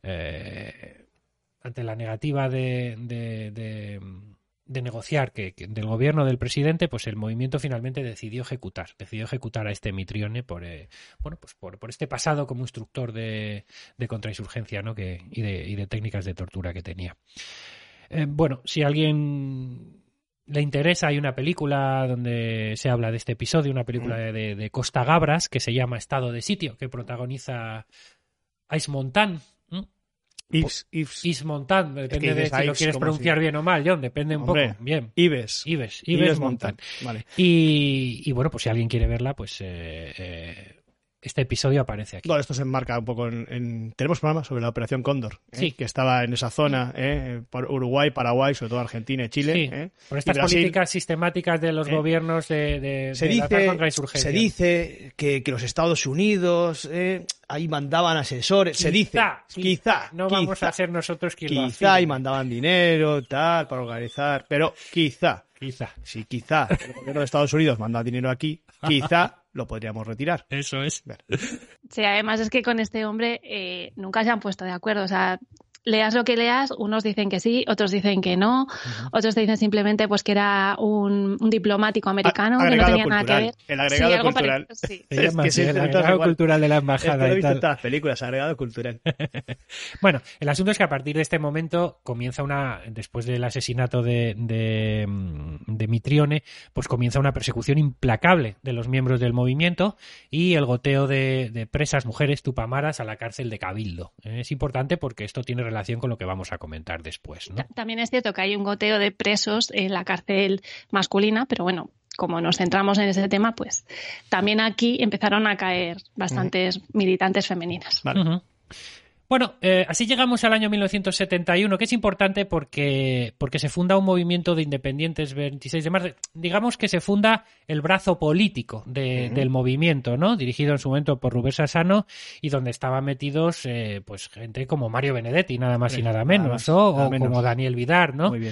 Speaker 2: eh, ante la negativa de, de, de, de negociar que, que del gobierno del presidente, pues el movimiento finalmente decidió ejecutar, decidió ejecutar a este Mitrione por eh, bueno pues por, por este pasado como instructor de, de contrainsurgencia, ¿no? que, y, de, y de técnicas de tortura que tenía. Eh, bueno, si a alguien le interesa, hay una película donde se habla de este episodio, una película de, de, de Costa Gabras que se llama Estado de Sitio, que protagoniza Ice Montan. ¿Mm?
Speaker 1: Yves, Yves.
Speaker 2: Yves Montand, depende de si
Speaker 1: Yves,
Speaker 2: lo quieres
Speaker 1: ¿cómo
Speaker 2: pronunciar
Speaker 1: sí?
Speaker 2: bien o mal, John, depende un
Speaker 1: Hombre,
Speaker 2: poco. Bien.
Speaker 1: Yves.
Speaker 2: Yves, Yves,
Speaker 1: Yves
Speaker 2: Montand.
Speaker 1: Montand. Vale.
Speaker 2: Y, y bueno, pues si alguien quiere verla, pues eh, eh, este episodio aparece aquí.
Speaker 1: Bueno, esto se enmarca un poco en... en... Tenemos programas sobre la Operación Cóndor, ¿eh?
Speaker 2: Sí.
Speaker 1: Que estaba en esa zona, ¿eh? Por Uruguay, Paraguay, sobre todo Argentina y Chile.
Speaker 2: Sí,
Speaker 1: ¿eh?
Speaker 2: por estas
Speaker 1: Y Brasil.
Speaker 2: políticas sistemáticas de los
Speaker 1: ¿Eh?
Speaker 2: gobiernos de, de,
Speaker 1: Se
Speaker 2: de la
Speaker 1: dice,
Speaker 2: contrainsurgencia.
Speaker 1: se dice que, que los Estados Unidos eh, ahí mandaban asesores. Se dice,
Speaker 2: Quizá,
Speaker 1: quizá.
Speaker 2: No vamos
Speaker 1: quizá,
Speaker 2: a ser nosotros quien lo
Speaker 1: Quizá
Speaker 2: afirme.
Speaker 1: y mandaban dinero, tal, para organizar. Pero quizá,
Speaker 2: Quizá.
Speaker 1: si quizá el gobierno de Estados Unidos manda dinero aquí, quizá lo podríamos retirar.
Speaker 2: Eso es.
Speaker 3: Sí, además es que con este hombre eh, nunca se han puesto de acuerdo. O sea, leas lo que leas, unos dicen que sí, otros dicen que no, uh-huh. otros te dicen simplemente pues que era un, un diplomático americano
Speaker 1: A-
Speaker 3: que no tenía
Speaker 1: cultural,
Speaker 3: nada que ver.
Speaker 1: El agregado
Speaker 3: sí, algo
Speaker 1: cultural.
Speaker 3: pare- sí.
Speaker 2: Se llama
Speaker 1: que
Speaker 2: así,
Speaker 1: se
Speaker 2: el
Speaker 1: intenta
Speaker 2: agregado
Speaker 1: igual.
Speaker 2: cultural de la
Speaker 1: Esto lo
Speaker 2: embajada
Speaker 1: he
Speaker 2: y
Speaker 1: visto en
Speaker 2: tal.
Speaker 1: todas las películas, agregado cultural.
Speaker 2: Bueno, el asunto es que a partir de este momento comienza una, después del asesinato de, de, de Mitrione, pues comienza una persecución implacable de los miembros del movimiento y el goteo de, de presas mujeres tupamaras a la cárcel de Cabildo. Es importante porque esto tiene relación con lo que vamos a comentar después, ¿no?
Speaker 3: También es cierto que hay un goteo de presos en la cárcel masculina, pero bueno, como nos centramos en ese tema, pues también aquí empezaron a caer bastantes uh-huh. militantes femeninas.
Speaker 2: Vale. Uh-huh. Bueno, eh, así llegamos al año mil novecientos setenta y uno, que es importante porque, porque se funda un movimiento de independientes veintiséis de marzo. Digamos que se funda el brazo político de, uh-huh. del movimiento, ¿no? Dirigido en su momento por Rubén Sassano y donde estaban metidos pues, pues gente como Mario Benedetti, nada más sí, y nada menos, nada más, ¿no? Nada o menos. Como Daniel Vidar, ¿no?
Speaker 1: Muy bien.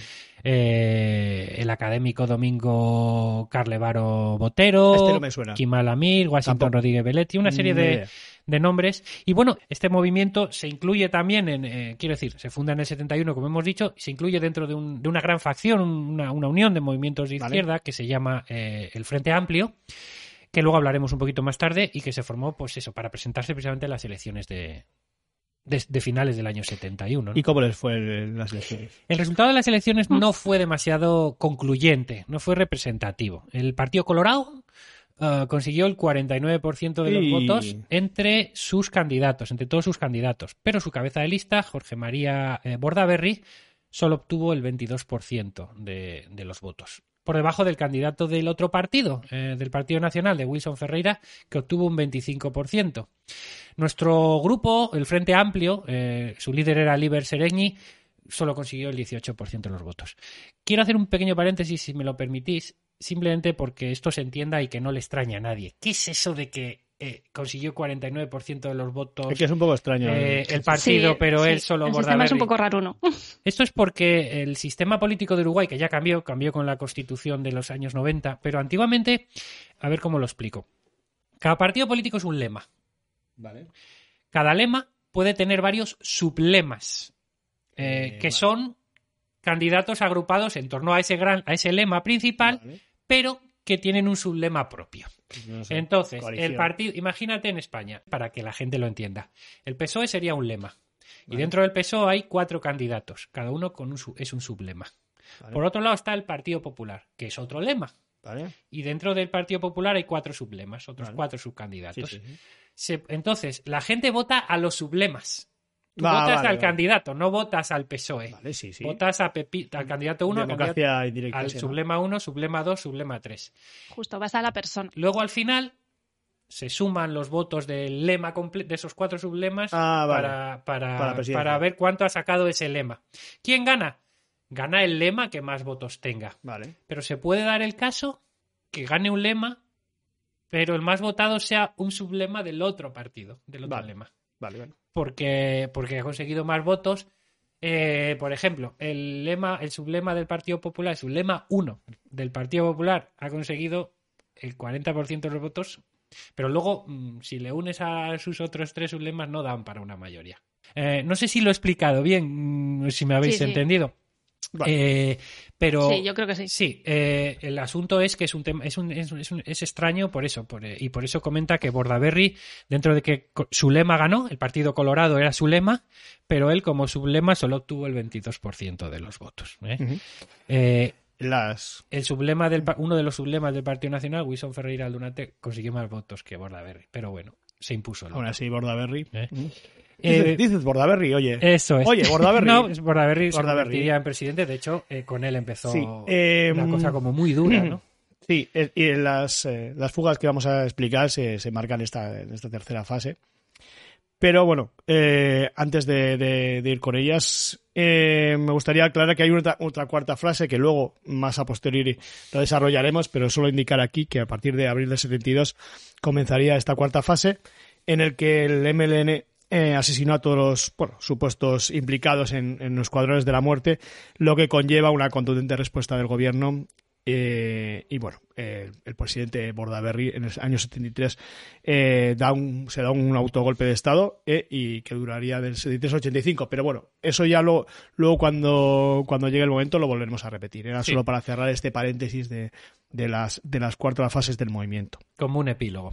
Speaker 2: Eh, el académico Domingo Carlevaro Botero,
Speaker 1: este no me suena.
Speaker 2: Kimal Amir, Washington Tampoco. Rodríguez Belletti, una serie de, de nombres. Y bueno, este movimiento se incluye también en, eh, quiero decir, se funda en el setenta y uno, como hemos dicho, se incluye dentro de, un, de una gran facción, una, una unión de movimientos de izquierda vale. que se llama eh, el Frente Amplio, que luego hablaremos un poquito más tarde y que se formó, pues eso, para presentarse precisamente en las elecciones de... De, de finales del año setenta y uno, ¿no?
Speaker 1: ¿Y cómo les fue en las elecciones?
Speaker 2: El resultado de las elecciones no fue demasiado concluyente, no fue representativo. El Partido Colorado uh, consiguió el cuarenta y nueve por ciento de los
Speaker 1: y...
Speaker 2: votos entre sus candidatos, entre todos sus candidatos. Pero su cabeza de lista, Jorge María eh, Bordaberry, solo obtuvo el veintidós por ciento de, de los votos. Por debajo del candidato del otro partido, eh, del Partido Nacional, de Wilson Ferreira, que obtuvo un veinticinco por ciento. Nuestro grupo, el Frente Amplio, eh, su líder era Liber Seregni, solo consiguió el dieciocho por ciento de los votos. Quiero hacer un pequeño paréntesis, si me lo permitís, simplemente porque esto se entienda y que no le extrañe a nadie. ¿Qué es eso de que eh, consiguió cuarenta y nueve por ciento de los votos?
Speaker 1: Es que es un poco extraño.
Speaker 2: Eh, el partido, sí, pero
Speaker 3: sí,
Speaker 2: él solo
Speaker 3: el
Speaker 2: Bordaberry.
Speaker 3: sistema es un poco raro, ¿no?
Speaker 2: Esto es porque el sistema político de Uruguay, que ya cambió, cambió con la Constitución de los años noventa, pero antiguamente, a ver cómo lo explico. Cada partido político es un lema.
Speaker 1: Vale.
Speaker 2: Cada lema puede tener varios sublemas, eh, eh, que vale. son candidatos agrupados en torno a ese gran, a ese lema principal, vale. pero que tienen un sublema propio. No sé, Entonces, coalición. el partido, imagínate en España, para que la gente lo entienda, el P S O E sería un lema. Vale. Y dentro del P S O E hay cuatro candidatos, cada uno con un, es un sublema. Vale. Por otro lado está el Partido Popular, que es otro lema.
Speaker 1: Vale.
Speaker 2: Y dentro del Partido Popular hay cuatro sublemas, otros vale. cuatro subcandidatos. Sí, sí, sí. Se, entonces, la gente vota a los sublemas. Tú Va, votas vale, al vale. candidato, no votas al P S O E.
Speaker 1: Vale, sí, sí.
Speaker 2: Votas a Pepi, al candidato uno, al sublema uno, sublema dos, sublema tres.
Speaker 3: Justo, vas a la persona.
Speaker 2: Luego, al final, se suman los votos del lema comple- de esos cuatro sublemas
Speaker 1: ah, vale.
Speaker 2: para, para, para, para ver cuánto ha sacado ese lema. ¿Quién gana? Gana el lema que más votos tenga.
Speaker 1: Vale.
Speaker 2: Pero se puede dar el caso que gane un lema, pero el más votado sea un sublema del otro partido, del otro
Speaker 1: vale.
Speaker 2: lema.
Speaker 1: Vale, vale.
Speaker 2: Porque, porque ha conseguido más votos. Eh, por ejemplo, el lema, el sublema del Partido Popular, el sublema uno del Partido Popular ha conseguido el cuarenta por ciento de los votos, pero luego, si le unes a sus otros tres sublemas, no dan para una mayoría. Eh, no sé si lo he explicado bien, si me habéis
Speaker 3: sí,
Speaker 2: entendido.
Speaker 3: Sí.
Speaker 2: Vale. Eh, pero
Speaker 3: sí, yo creo que sí.
Speaker 2: Sí, eh, el asunto es que es un tema, es, un, es, un, es, un, es extraño por eso, por, y por eso comenta que Bordaberry, dentro de que su lema ganó, el Partido Colorado era su lema, pero él como sublema solo obtuvo el veintidós por ciento de los votos. ¿eh? Uh-huh. Eh,
Speaker 1: Las...
Speaker 2: el sublema del, uno de los sublemas del Partido Nacional, Wilson Ferreira Aldunate, consiguió más votos que Bordaberry, pero bueno, se impuso.
Speaker 1: Aún así, Bordaberry.
Speaker 2: ¿Eh? Uh-huh. Eh,
Speaker 1: dices, dices Bordaberry, oye.
Speaker 2: Eso es.
Speaker 1: Oye, Bordaberry.
Speaker 2: No, es Bordaberry se
Speaker 1: Bordaberry.
Speaker 2: convertiría en presidente. De hecho, eh, con él empezó
Speaker 1: Sí, eh,
Speaker 2: una cosa como muy dura, ¿no?
Speaker 1: Sí, eh, y las, eh, las fugas que vamos a explicar se, se marcan esta, en esta tercera fase. Pero bueno, eh, antes de, de, de ir con ellas, eh, me gustaría aclarar que hay otra, otra cuarta frase que luego, más a posteriori, lo desarrollaremos, pero solo indicar aquí que a partir de abril del setenta y dos comenzaría esta cuarta fase, en el que el M L N eh, asesinó a todos los bueno, supuestos implicados en, en los escuadrones de la muerte, lo que conlleva una contundente respuesta del gobierno. Eh, y bueno, eh, el presidente Bordaberry en el año setenta y tres eh, da un, se da un autogolpe de estado eh, y que duraría del setenta y tres al ochenta y cinco, pero bueno, eso ya lo, luego cuando, cuando llegue el momento lo volveremos a repetir. Era sí. Solo para cerrar este paréntesis de, de las de las cuatro fases del movimiento.
Speaker 2: Como un epílogo.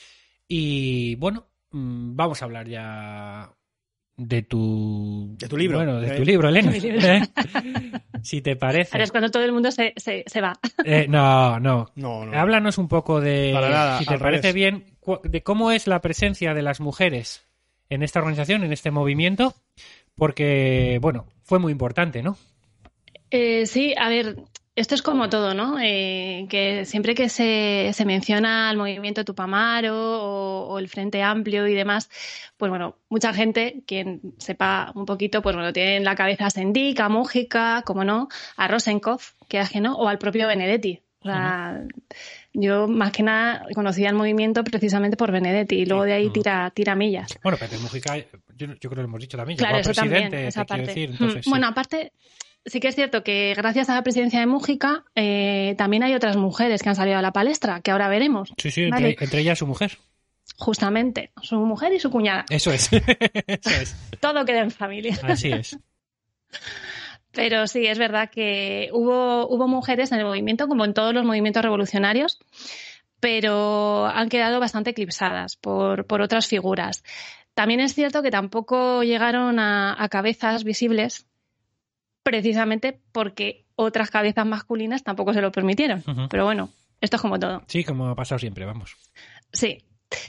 Speaker 2: Y bueno, vamos a hablar ya de tu...
Speaker 1: De tu libro.
Speaker 2: Bueno, de
Speaker 1: ¿eh?
Speaker 2: tu libro, Elena. ¿Eh? Si te parece.
Speaker 3: Ahora es cuando todo el mundo se, se, se va.
Speaker 2: Eh, no, no,
Speaker 1: no, no.
Speaker 2: Háblanos un poco de,
Speaker 1: Para nada,
Speaker 2: si te parece
Speaker 1: revés.
Speaker 2: bien, de cómo es la presencia de las mujeres en esta organización, en este movimiento, porque, bueno, fue muy importante, ¿no?
Speaker 3: Eh, sí, a ver, esto es como todo, ¿no? Eh, que siempre que se, se menciona el movimiento Tupamaro o, o el Frente Amplio y demás, pues bueno, mucha gente, quien sepa un poquito, pues bueno, tiene en la cabeza a Sendik, a Mújica, como no, a Rosenkopf, que ajeno, o al propio Benedetti. O sea, uh-huh. Yo más que nada conocía el movimiento precisamente por Benedetti y luego de ahí tira, tira millas.
Speaker 2: Bueno, pero Mújica, yo, yo creo que lo hemos dicho también,
Speaker 3: claro,
Speaker 2: llegó a
Speaker 3: eso
Speaker 2: presidente,
Speaker 3: también, esa parte.
Speaker 2: Decir, entonces,
Speaker 3: mm. Bueno,
Speaker 2: sí.
Speaker 3: aparte... Sí que es cierto que gracias a la presidencia de Mújica eh, también hay otras mujeres que han salido a la palestra, que ahora veremos.
Speaker 2: Sí, sí,
Speaker 3: ¿vale?
Speaker 2: entre, entre ellas su mujer.
Speaker 3: Justamente, su mujer y su cuñada.
Speaker 2: Eso es. Eso es.
Speaker 3: Todo queda en familia.
Speaker 2: Así es.
Speaker 3: Pero sí, es verdad que hubo, hubo mujeres en el movimiento, como en todos los movimientos revolucionarios, pero han quedado bastante eclipsadas por, por otras figuras. También es cierto que tampoco llegaron a, a cabezas visibles, precisamente porque otras cabezas masculinas tampoco se lo permitieron. Uh-huh. Pero bueno, esto es como todo.
Speaker 2: Sí, como ha pasado siempre, vamos.
Speaker 3: Sí.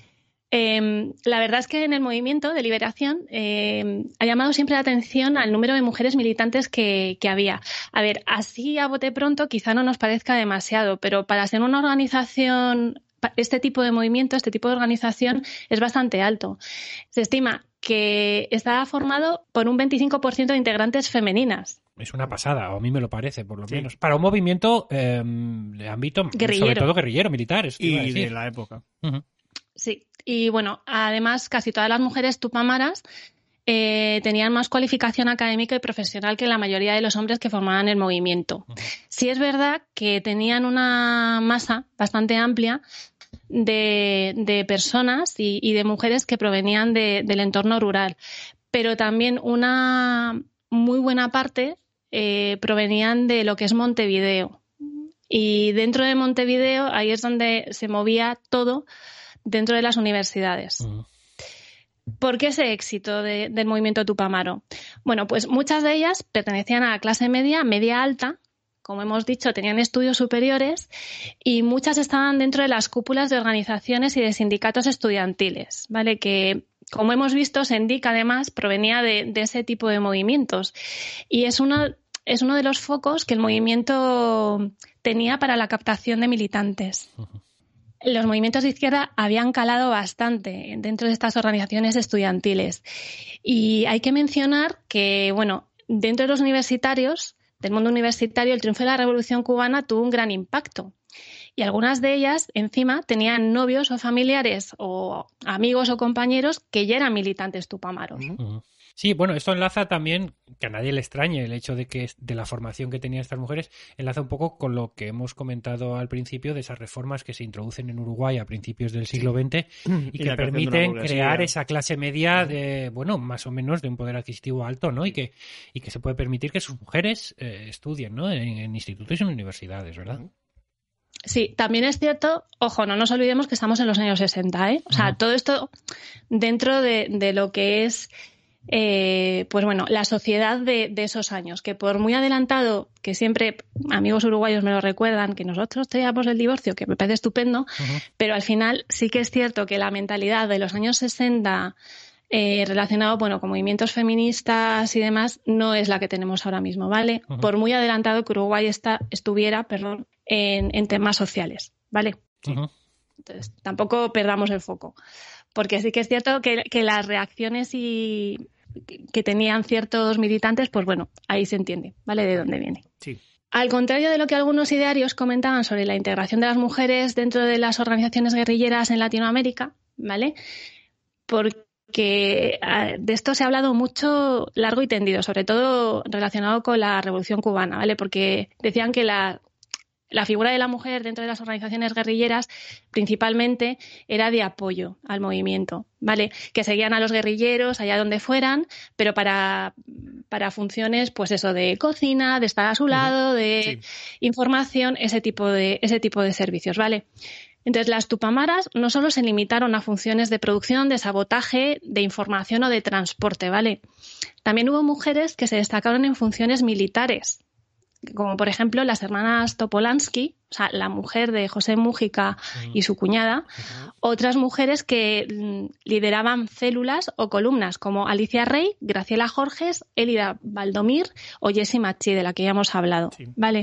Speaker 3: Eh, la verdad es que en el movimiento de liberación eh, ha llamado siempre la atención al número de mujeres militantes que, que había. A ver, así a bote pronto quizá no nos parezca demasiado, pero para ser una organización, este tipo de movimiento, este tipo de organización es bastante alto. Se estima que está formado por un veinticinco por ciento de integrantes femeninas.
Speaker 2: Es una pasada, o a mí me lo parece, por lo sí. menos. Para un movimiento eh, de ámbito,
Speaker 3: guerrillero.
Speaker 2: Sobre todo guerrillero, militar. Es
Speaker 1: y de la época.
Speaker 2: Uh-huh.
Speaker 3: Sí, y bueno, además casi todas las mujeres tupamaras eh, tenían más cualificación académica y profesional que la mayoría de los hombres que formaban el movimiento. Uh-huh. Sí es verdad que tenían una masa bastante amplia de, de personas y, y de mujeres que provenían de, del entorno rural, pero también una muy buena parte eh, provenían de lo que es Montevideo. Y dentro de Montevideo, ahí es donde se movía todo dentro de las universidades. Uh-huh. ¿Por qué ese éxito de, del movimiento Tupamaro? Bueno, pues muchas de ellas pertenecían a la clase media, media alta, como hemos dicho, tenían estudios superiores y muchas estaban dentro de las cúpulas de organizaciones y de sindicatos estudiantiles, ¿vale? Que, como hemos visto, Sendik además provenía de, de ese tipo de movimientos y es uno, es uno de los focos que el movimiento tenía para la captación de militantes. Uh-huh. Los movimientos de izquierda habían calado bastante dentro de estas organizaciones estudiantiles y hay que mencionar que, bueno, dentro de los universitarios, del mundo universitario, el triunfo de la Revolución Cubana tuvo un gran impacto. Y algunas de ellas, encima, tenían novios o familiares o amigos o compañeros que ya eran militantes tupamaros.
Speaker 2: Uh-huh. Sí, bueno, esto enlaza también, que a nadie le extrañe el hecho de que de la formación que tenían estas mujeres, enlaza un poco con lo que hemos comentado al principio de esas reformas que se introducen en Uruguay a principios del siglo veinte sí. y, y que permiten crear esa clase media de, bueno, más o menos de un poder adquisitivo alto, ¿no? Y que, y que se puede permitir que sus mujeres eh, estudien, ¿no? En, en institutos y en universidades, ¿verdad?
Speaker 3: Sí, también es cierto, ojo, no nos olvidemos que estamos en los años sesenta, ¿eh? O sea, uh-huh. todo esto dentro de, de lo que es Eh, pues bueno, la sociedad de, de esos años, que por muy adelantado, que siempre amigos uruguayos me lo recuerdan, que nosotros teníamos el divorcio, que me parece estupendo, uh-huh. pero al final sí que es cierto que la mentalidad de los años sesenta eh, relacionado, bueno, con movimientos feministas y demás, no es la que tenemos ahora mismo, ¿vale? Uh-huh. Por muy adelantado que Uruguay está, estuviera, perdón, en, en temas sociales, ¿vale?
Speaker 2: Uh-huh.
Speaker 3: Entonces, tampoco perdamos el foco, porque sí que es cierto que, que las reacciones y que tenían ciertos militantes, pues bueno, ahí se entiende, ¿vale? De dónde viene.
Speaker 1: Sí.
Speaker 3: Al contrario de lo que algunos idearios comentaban sobre la integración de las mujeres dentro de las organizaciones guerrilleras en Latinoamérica, ¿vale? Porque de esto se ha hablado mucho, largo y tendido, sobre todo relacionado con la Revolución Cubana, ¿vale? Porque decían que la, la figura de la mujer dentro de las organizaciones guerrilleras principalmente era de apoyo al movimiento, ¿vale? Que seguían a los guerrilleros allá donde fueran, pero para, para funciones, pues eso, de cocina, de estar a su lado, de sí. información, ese tipo de, ese tipo de servicios, ¿vale? Entonces, las tupamaras no solo se limitaron a funciones de producción, de sabotaje, de información o de transporte, ¿vale? También hubo mujeres que se destacaron en funciones militares, como por ejemplo las hermanas Topolansky, o sea, la mujer de José Mújica uh-huh. y su cuñada, uh-huh. otras mujeres que mm, lideraban células o columnas, como Alicia Rey, Graciela Jorges, Elida Valdomir o Jessie Machi, de la que ya hemos hablado, sí. ¿vale?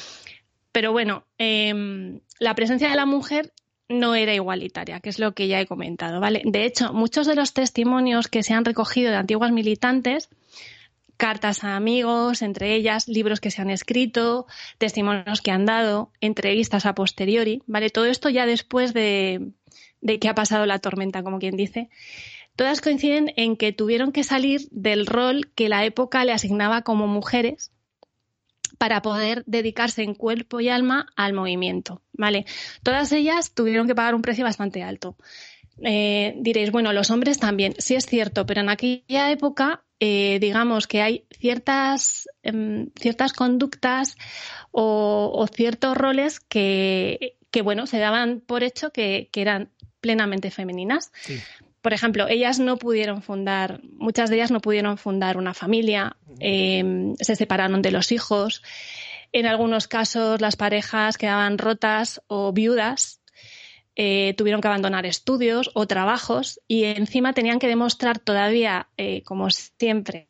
Speaker 3: Pero bueno, eh, la presencia de la mujer no era igualitaria, que es lo que ya he comentado, ¿vale? De hecho, muchos de los testimonios que se han recogido de antiguas militantes, cartas a amigos, entre ellas libros que se han escrito, testimonios que han dado, entrevistas a posteriori, ¿vale? Todo esto ya después de, de que ha pasado la tormenta, como quien dice. Todas coinciden en que tuvieron que salir del rol que la época le asignaba como mujeres para poder dedicarse en cuerpo y alma al movimiento, ¿vale? Todas ellas tuvieron que pagar un precio bastante alto. Eh, diréis, bueno, los hombres también, sí es cierto, pero en aquella época, eh, digamos que hay ciertas, eh, ciertas conductas o, o ciertos roles que, que, bueno, se daban por hecho que, que eran plenamente femeninas. Sí. Por ejemplo, ellas no pudieron fundar, muchas de ellas no pudieron fundar una familia, eh, se separaron de los hijos. En algunos casos las parejas quedaban rotas o viudas, eh, tuvieron que abandonar estudios o trabajos y encima tenían que demostrar todavía, eh, como siempre,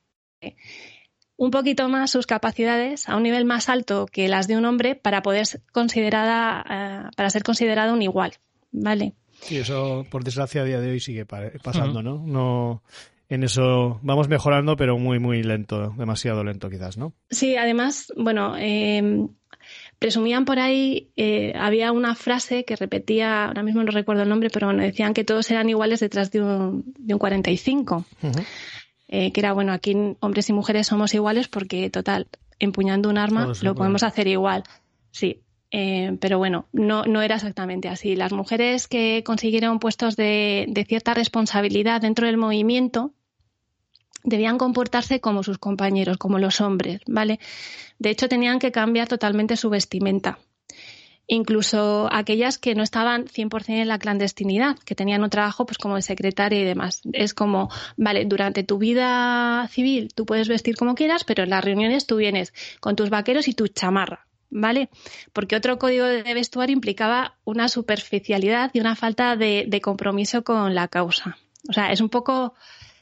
Speaker 3: un poquito más sus capacidades a un nivel más alto que las de un hombre para poder ser considerada, uh, para ser considerada un igual, ¿vale?
Speaker 1: Sí, eso por desgracia a día de hoy sigue pasando, ¿no? No, en eso vamos mejorando, pero muy, muy lento, demasiado lento quizás, ¿no?
Speaker 3: Sí, además, bueno, eh, presumían por ahí, eh, había una frase que repetía, ahora mismo no recuerdo el nombre, pero bueno, decían que todos eran iguales detrás de un, de un cuarenta y cinco. Uh-huh. Eh, que era, bueno, aquí hombres y mujeres somos iguales porque, total, empuñando un arma todos lo podemos hacer igual. Sí. Eh, pero bueno, no, no era exactamente así. Las mujeres que consiguieron puestos de, de cierta responsabilidad dentro del movimiento debían comportarse como sus compañeros, como los hombres, ¿vale? De hecho, tenían que cambiar totalmente su vestimenta. Incluso aquellas que no estaban cien por ciento en la clandestinidad, que tenían un trabajo pues como de secretaria y demás. Es como, vale, durante tu vida civil tú puedes vestir como quieras, pero en las reuniones tú vienes con tus vaqueros y tu chamarra, ¿vale? Porque otro código de vestuario implicaba una superficialidad y una falta de, de compromiso con la causa. O sea, es un poco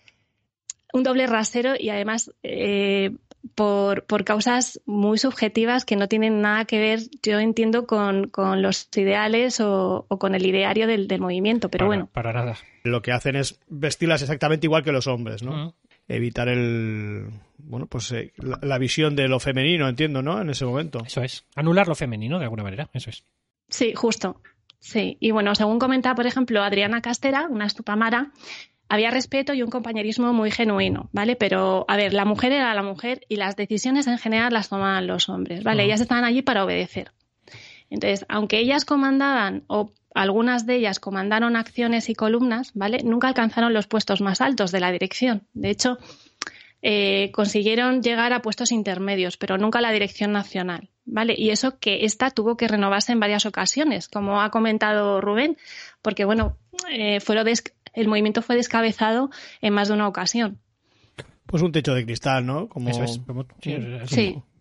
Speaker 3: un doble rasero y además eh, por, por causas muy subjetivas que no tienen nada que ver, yo entiendo, con, con los ideales o, o con el ideario del, del movimiento, pero
Speaker 2: para,
Speaker 3: bueno.
Speaker 2: Para nada.
Speaker 1: Lo que hacen es vestirlas exactamente igual que los hombres, ¿no? Uh-huh. Evitar el bueno pues eh, la, la visión de lo femenino, entiendo, ¿no? En ese momento.
Speaker 2: Eso es. Anular lo femenino de alguna manera, eso es.
Speaker 3: Sí, justo. Sí. Y bueno, según comenta, por ejemplo, Adriana Castera, una estupamara, había respeto y un compañerismo muy genuino, ¿vale? Pero, a ver, la mujer era la mujer y las decisiones en general las tomaban los hombres, ¿vale? Uh-huh. Ellas estaban allí para obedecer. Entonces, aunque ellas comandaban o algunas de ellas comandaron acciones y columnas, ¿vale? Nunca alcanzaron los puestos más altos de la dirección. De hecho, eh, consiguieron llegar a puestos intermedios, pero nunca a la dirección nacional, ¿vale? Y eso que esta tuvo que renovarse en varias ocasiones, como ha comentado Rubén, porque, bueno, eh, fue lo des- el movimiento fue descabezado en más de una ocasión.
Speaker 1: Pues un techo de cristal, ¿no? Como...
Speaker 2: Eso es. Como... Sí.
Speaker 3: sí.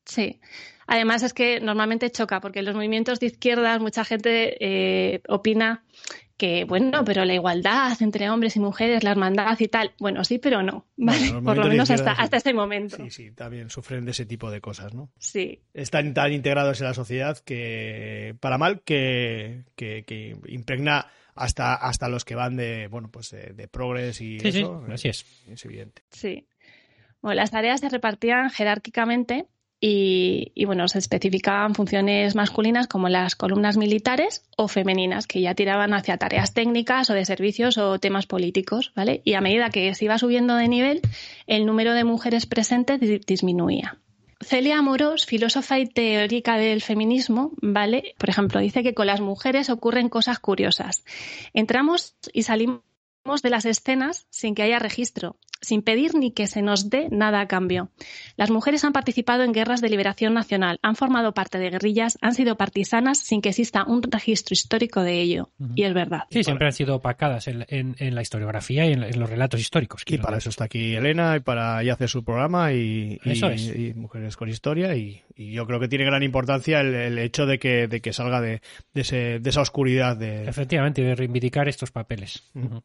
Speaker 3: Sí. Además es que normalmente choca, porque en los movimientos de izquierdas mucha gente eh, opina que, bueno, pero la igualdad entre hombres y mujeres, la hermandad y tal. Bueno, sí, pero no. ¿Vale?
Speaker 1: Bueno,
Speaker 3: por lo menos hasta,
Speaker 1: izquierda,
Speaker 3: hasta ese momento.
Speaker 1: Sí, sí, también sufren de ese tipo de cosas, ¿no?
Speaker 3: Sí.
Speaker 1: Están tan integrados en la sociedad que, para mal, que, que, que impregna hasta, hasta los que van de, bueno, pues de, de progres y
Speaker 2: sí,
Speaker 1: eso.
Speaker 2: Sí, así es.
Speaker 1: Es evidente.
Speaker 3: Sí. Bueno, las tareas se repartían jerárquicamente y, y, bueno, se especificaban funciones masculinas como las columnas militares o femeninas, que ya tiraban hacia tareas técnicas o de servicios o temas políticos, ¿vale? Y a medida que se iba subiendo de nivel, el número de mujeres presentes disminuía. Celia Amorós, filósofa y teórica del feminismo, ¿vale? Por ejemplo, dice que con las mujeres ocurren cosas curiosas. Entramos y salimos de las escenas sin que haya registro, sin pedir ni que se nos dé nada a cambio. Las mujeres han participado en guerras de liberación nacional, han formado parte de guerrillas, han sido partisanas sin que exista un registro histórico de ello. Uh-huh. Y es verdad.
Speaker 2: Sí, siempre han sido opacadas en, en, en la historiografía y en, en los relatos históricos.
Speaker 1: Y para eso está aquí Elena, y para y hace su programa y, y,
Speaker 2: eso es.
Speaker 1: y Mujeres con Historia, y, y yo creo que tiene gran importancia el, el hecho de que, de que salga de, de, ese, de esa oscuridad. De...
Speaker 2: Efectivamente, de reivindicar estos papeles. Uh-huh.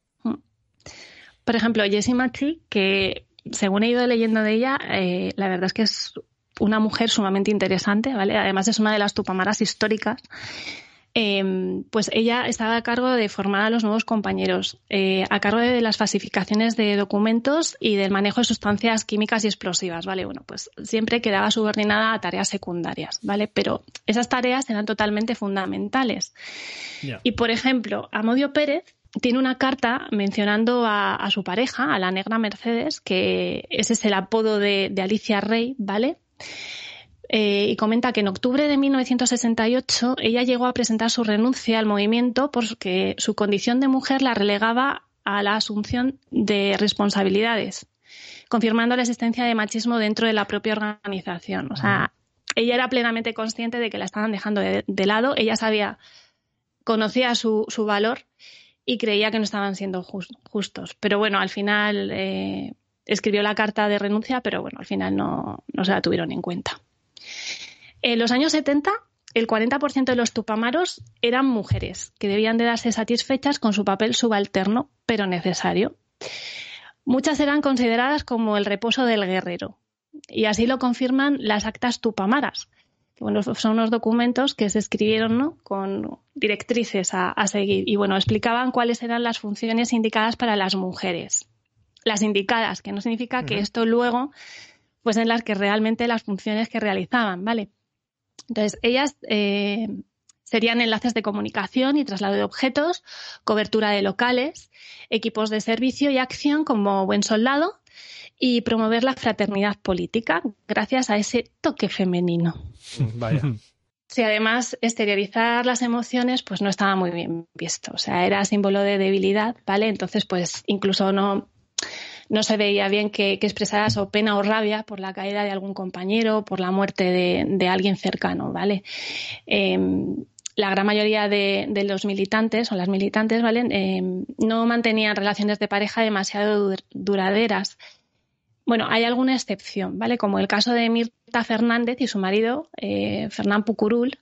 Speaker 3: Por ejemplo, Jessie Machi, que según he ido leyendo de ella, eh, la verdad es que es una mujer sumamente interesante, ¿vale? Además es una de las tupamaras históricas. Eh, pues ella estaba a cargo de formar a los nuevos compañeros, eh, a cargo de las falsificaciones de documentos y del manejo de sustancias químicas y explosivas, ¿vale? Bueno, pues siempre quedaba subordinada a tareas secundarias, ¿vale? Pero esas tareas eran totalmente fundamentales. Yeah. Y, por ejemplo, Amodio Pérez tiene una carta mencionando a, a su pareja, a la negra Mercedes, que ese es el apodo de, de Alicia Rey, ¿vale? Eh, y comenta que en octubre de mil novecientos sesenta y ocho ella llegó a presentar su renuncia al movimiento porque su condición de mujer la relegaba a la asunción de responsabilidades, confirmando la existencia de machismo dentro de la propia organización. O sea, ella era plenamente consciente de que la estaban dejando de, de lado, ella sabía, conocía su, su valor y creía que no estaban siendo just, justos. Pero bueno, al final eh, escribió la carta de renuncia, pero bueno, al final no, no se la tuvieron en cuenta. En los años setenta, el cuarenta por ciento de los tupamaros eran mujeres, que debían de darse satisfechas con su papel subalterno, pero necesario. Muchas eran consideradas como el reposo del guerrero, y así lo confirman las actas tupamaras. Bueno, son unos documentos que se escribieron, ¿no?, con directrices a, a seguir. Y bueno, explicaban cuáles eran las funciones indicadas para las mujeres. Las indicadas, que no significa uh-huh. que esto luego fuesen las que realmente las funciones que realizaban, ¿vale? Entonces, ellas eh, serían enlaces de comunicación y traslado de objetos, cobertura de locales, equipos de servicio y acción como buen soldado, y promover la fraternidad política gracias a ese toque femenino.
Speaker 1: Vaya.
Speaker 3: Sí, además, exteriorizar las emociones pues no estaba muy bien visto. O sea, era símbolo de debilidad, ¿vale? Entonces, pues incluso no, no se veía bien que, que expresaras o pena o rabia por la caída de algún compañero, por la muerte de, de alguien cercano, ¿vale? Eh, la gran mayoría de, de los militantes o las militantes, ¿vale? Eh, no mantenían relaciones de pareja demasiado dur- duraderas. Bueno, hay alguna excepción, ¿vale? Como el caso de Mirta Fernández y su marido, eh, Fernán Pucurul,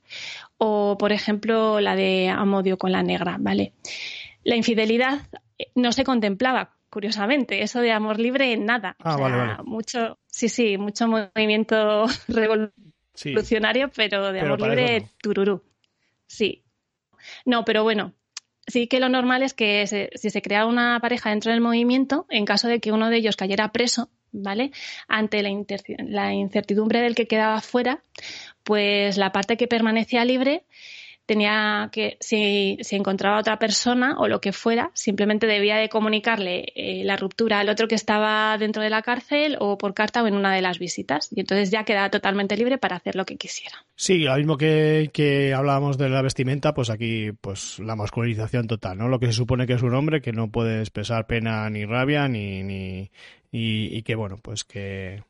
Speaker 3: o, por ejemplo, la de Amodio con la negra, ¿vale? La infidelidad no se contemplaba, curiosamente, eso de amor libre, nada.
Speaker 1: Ah,
Speaker 3: o sea,
Speaker 1: vale, vale.
Speaker 3: Mucho, sí, sí, mucho movimiento revolucionario, sí, pero de pero amor libre, no. Tururú. Sí. No, pero bueno. Sí que lo normal es que se, si se crea una pareja dentro del movimiento, en caso de que uno de ellos cayera preso, ¿vale?, ante la, inter- la incertidumbre del que quedaba fuera, pues la parte que permanecía libre tenía que, si, si encontraba otra persona o lo que fuera, simplemente debía de comunicarle eh, la ruptura al otro que estaba dentro de la cárcel o por carta o en una de las visitas. Y entonces ya quedaba totalmente libre para hacer lo que quisiera.
Speaker 1: Sí, lo mismo que, que hablábamos de la vestimenta, pues aquí pues la masculinización total, ¿no? Lo que se supone que es un hombre que no puede expresar pena ni rabia ni, ni y, y que bueno, pues que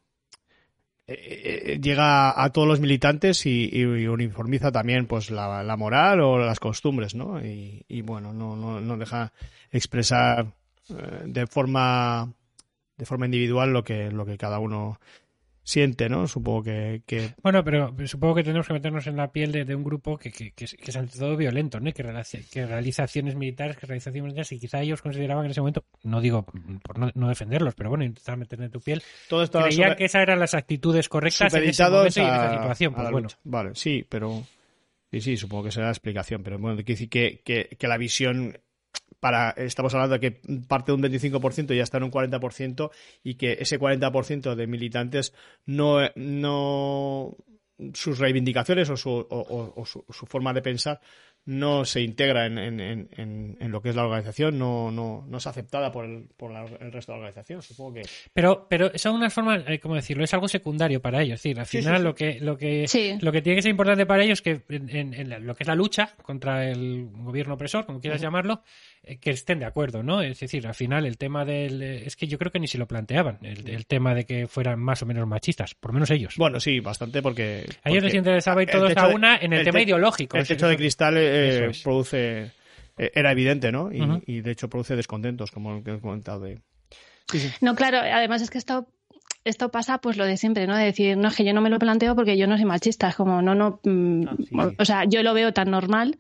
Speaker 1: Eh, llega a todos los militantes y, y uniformiza también pues la, la moral o las costumbres, ¿no? Y, y bueno, no, no, no deja expresar eh, de forma de forma individual lo que lo que cada uno siente, ¿no? Supongo que, que...
Speaker 2: Bueno, pero supongo que tenemos que meternos en la piel de, de un grupo que, que, que, es, que es ante todo violento, ¿no? Y que realiza, que realiza acciones militares, que realiza acciones militares, y quizá ellos consideraban en ese momento, no digo por no, no defenderlos, pero bueno, intentar meter en tu piel,
Speaker 1: todo esto
Speaker 2: creían
Speaker 1: sobre...
Speaker 2: que esas eran las actitudes correctas en ese momento
Speaker 1: a,
Speaker 2: y en esa situación. Pues bueno.
Speaker 1: Lucha. Vale, sí, pero... Sí, sí, supongo que será la explicación, pero bueno, quiere decir que, que, que la visión... para Estamos hablando de que parte de un veinticinco por ciento y ya está en un cuarenta por ciento, y que ese cuarenta por ciento de militantes no, no sus reivindicaciones o su, o, o, o su, su forma de pensar no se integra en, en, en, en lo que es la organización, no, no, no es aceptada por, el, por la, el resto de la organización, supongo que...
Speaker 2: Pero, pero son unas formas, eh, ¿cómo decirlo? Es algo secundario para ellos. Es decir, al
Speaker 1: Sí,
Speaker 2: final
Speaker 1: sí, sí.
Speaker 2: lo que lo que
Speaker 3: Sí.
Speaker 2: lo que tiene que ser importante para ellos es que en, en, en la- lo que es la lucha contra el gobierno opresor, como quieras llamarlo, eh, que estén de acuerdo, ¿no? Es decir, al final el tema del... eh, es que yo creo que ni se lo planteaban, el, el tema de que fueran más o menos machistas, por lo menos ellos.
Speaker 1: Bueno, sí, bastante, porque...
Speaker 2: A ellos les
Speaker 1: porque
Speaker 2: interesaba ir
Speaker 1: el
Speaker 2: todos
Speaker 1: techo
Speaker 2: a
Speaker 1: de-
Speaker 2: una en el,
Speaker 1: el
Speaker 2: tema
Speaker 1: te-
Speaker 2: ideológico.
Speaker 1: El
Speaker 2: Es
Speaker 1: techo de
Speaker 2: decir,
Speaker 1: cristal eh,
Speaker 2: Eso es.
Speaker 1: produce... eh, era evidente, ¿no? Y,
Speaker 2: Ujú.
Speaker 1: y de hecho produce descontentos, como el que he comentado de... Sí, sí.
Speaker 3: No, claro, además es que esto, esto pasa pues lo de siempre, ¿no? De decir, no, es que yo no me lo planteo porque yo no soy machista. Es como, no, no. mm,
Speaker 1: Ah, sí,
Speaker 3: o,
Speaker 1: sí.
Speaker 3: o sea, yo lo veo tan normal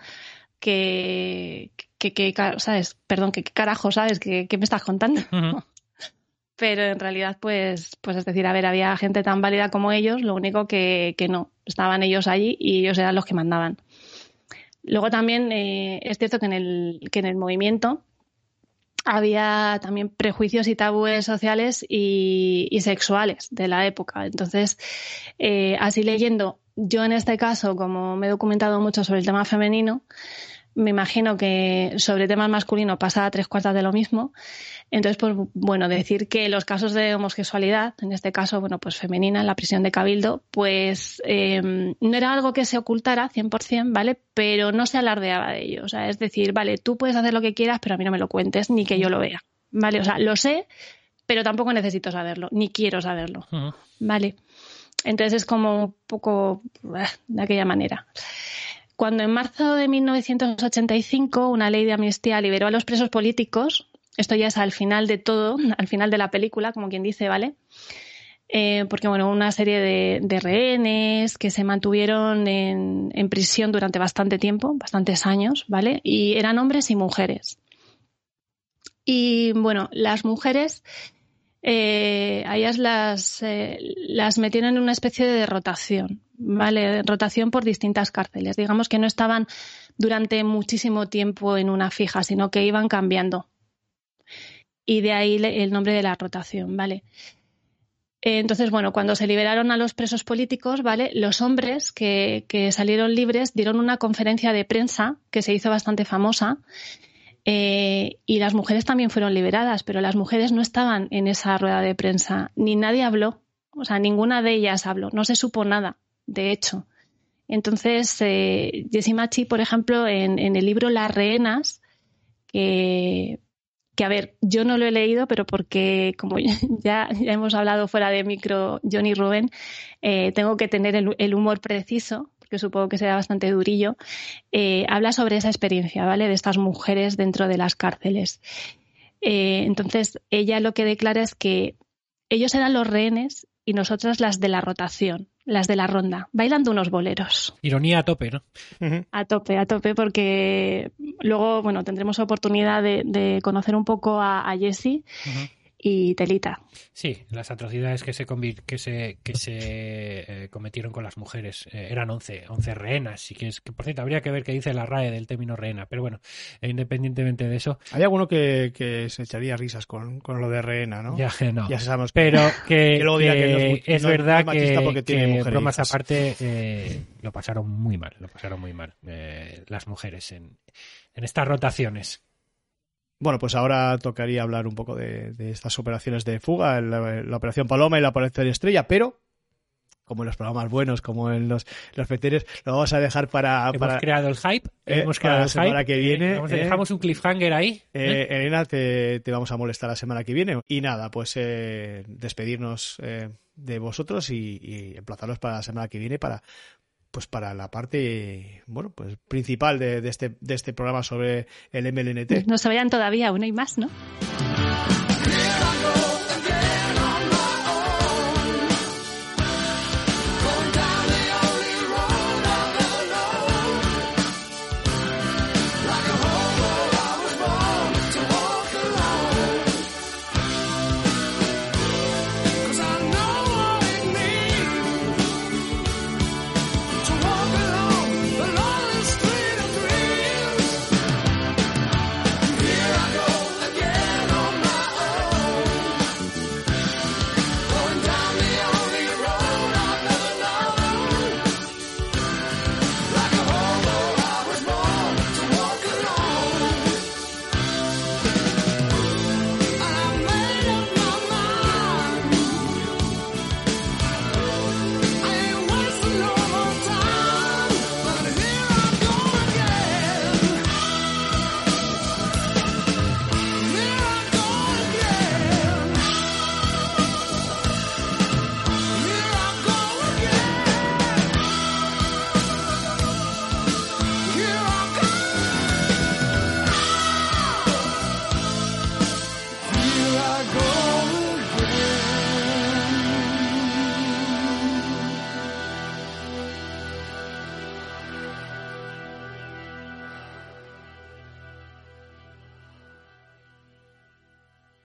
Speaker 3: que, que, que ca- ¿sabes? Perdón, que qué carajo, ¿sabes? ¿Qué, qué me estás contando?
Speaker 2: Ujú.
Speaker 3: Pero en realidad, pues, pues es decir, a ver, había gente tan válida como ellos, lo único que, que no, estaban ellos allí y ellos eran los que mandaban. Luego también eh, es cierto que en el, que en el movimiento había también prejuicios y tabúes sociales y, y sexuales de la época. Entonces, eh, así leyendo, yo en este caso, como me he documentado mucho sobre el tema femenino, me imagino que sobre temas masculinos pasa tres cuartas de lo mismo. Entonces, pues bueno, decir que los casos de homosexualidad, en este caso, bueno, pues femenina, en la prisión de Cabildo, pues eh, no era algo que se ocultara cien por ciento, ¿vale? Pero no se alardeaba de ello. O sea, es decir, vale, tú puedes hacer lo que quieras, pero a mí no me lo cuentes ni que yo lo vea, ¿vale? O sea, lo sé, pero tampoco necesito saberlo, ni quiero saberlo,
Speaker 2: Ujú.
Speaker 3: ¿vale? Entonces es como un poco eh, de aquella manera. Cuando en marzo de mil novecientos ochenta y cinco una ley de amnistía liberó a los presos políticos, esto ya es al final de todo, al final de la película, como quien dice, ¿vale? Eh, porque, bueno, una serie de, de rehenes que se mantuvieron en, en prisión durante bastante tiempo, bastantes años, ¿vale? Y eran hombres y mujeres. Y, bueno, las mujeres, eh, a ellas las, eh, las metieron en una especie de rotación, ¿vale? Rotación por distintas cárceles. Digamos que no estaban durante muchísimo tiempo en una fija, sino que iban cambiando. Y de ahí el nombre de la rotación, ¿vale? Entonces, bueno, cuando se liberaron a los presos políticos, ¿vale? Los hombres que, que salieron libres dieron una conferencia de prensa que se hizo bastante famosa, eh, y las mujeres también fueron liberadas, pero las mujeres no estaban en esa rueda de prensa, ni nadie habló, o sea, ninguna de ellas habló, no se supo nada, de hecho. Entonces, eh, Jessie Machi, por ejemplo, en, en el libro Las rehenas, que... que a ver, yo no lo he leído, pero porque como ya, ya hemos hablado fuera de micro, John y Rubén, eh, tengo que tener el, el humor preciso, porque supongo que será bastante durillo, eh, habla sobre esa experiencia, ¿vale? De estas mujeres dentro de las cárceles. Eh, entonces, ella lo que declara es que ellos eran los rehenes y nosotras las de la rotación, las de la ronda, bailando unos boleros.
Speaker 2: Ironía a tope, ¿no?
Speaker 1: Uh-huh.
Speaker 3: A tope, a tope, porque luego, bueno, tendremos oportunidad de, de conocer un poco a, a Jessie
Speaker 2: Ujú.
Speaker 3: y telita.
Speaker 2: Sí, las atrocidades que se convir- que se que se eh, cometieron con las mujeres eh, eran once, once rehenas, y que es que por cierto habría que ver qué dice la R A E del término rehena, pero bueno, eh, independientemente de eso,
Speaker 1: Hay alguno que, que se echaría risas con, con lo de rehena, ¿no?
Speaker 2: ya que no.
Speaker 1: Ya sabemos.
Speaker 2: Pero que,
Speaker 1: Que luego diga
Speaker 2: que
Speaker 1: que no es mu-
Speaker 2: es
Speaker 1: no- no
Speaker 2: verdad
Speaker 1: es machista
Speaker 2: que,
Speaker 1: porque tiene
Speaker 2: que
Speaker 1: mujeres e
Speaker 2: bromas
Speaker 1: hijas.
Speaker 2: aparte eh, lo pasaron muy mal, lo pasaron muy mal eh, las mujeres en, en estas rotaciones.
Speaker 1: Bueno, pues ahora tocaría hablar un poco de, de estas operaciones de fuga, la, la operación Paloma y la operación Estrella, pero como en los programas buenos, como en los, los peteres, lo vamos a dejar para...
Speaker 2: Hemos
Speaker 1: para
Speaker 2: creado el hype,
Speaker 1: eh,
Speaker 2: hemos
Speaker 1: para
Speaker 2: creado
Speaker 1: la
Speaker 2: el
Speaker 1: semana
Speaker 2: hype,
Speaker 1: que viene,
Speaker 2: vamos,
Speaker 1: eh.
Speaker 2: dejamos un cliffhanger ahí.
Speaker 1: Eh,
Speaker 2: ¿eh?
Speaker 1: Elena, te, te vamos a molestar la semana que viene. Y nada, pues eh, despedirnos eh, de vosotros y, y emplazaros para la semana que viene para pues para la parte bueno pues principal de, de este de este programa sobre el M L N T.
Speaker 3: No se vayan todavía, aún hay más, ¿no?
Speaker 5: Quedando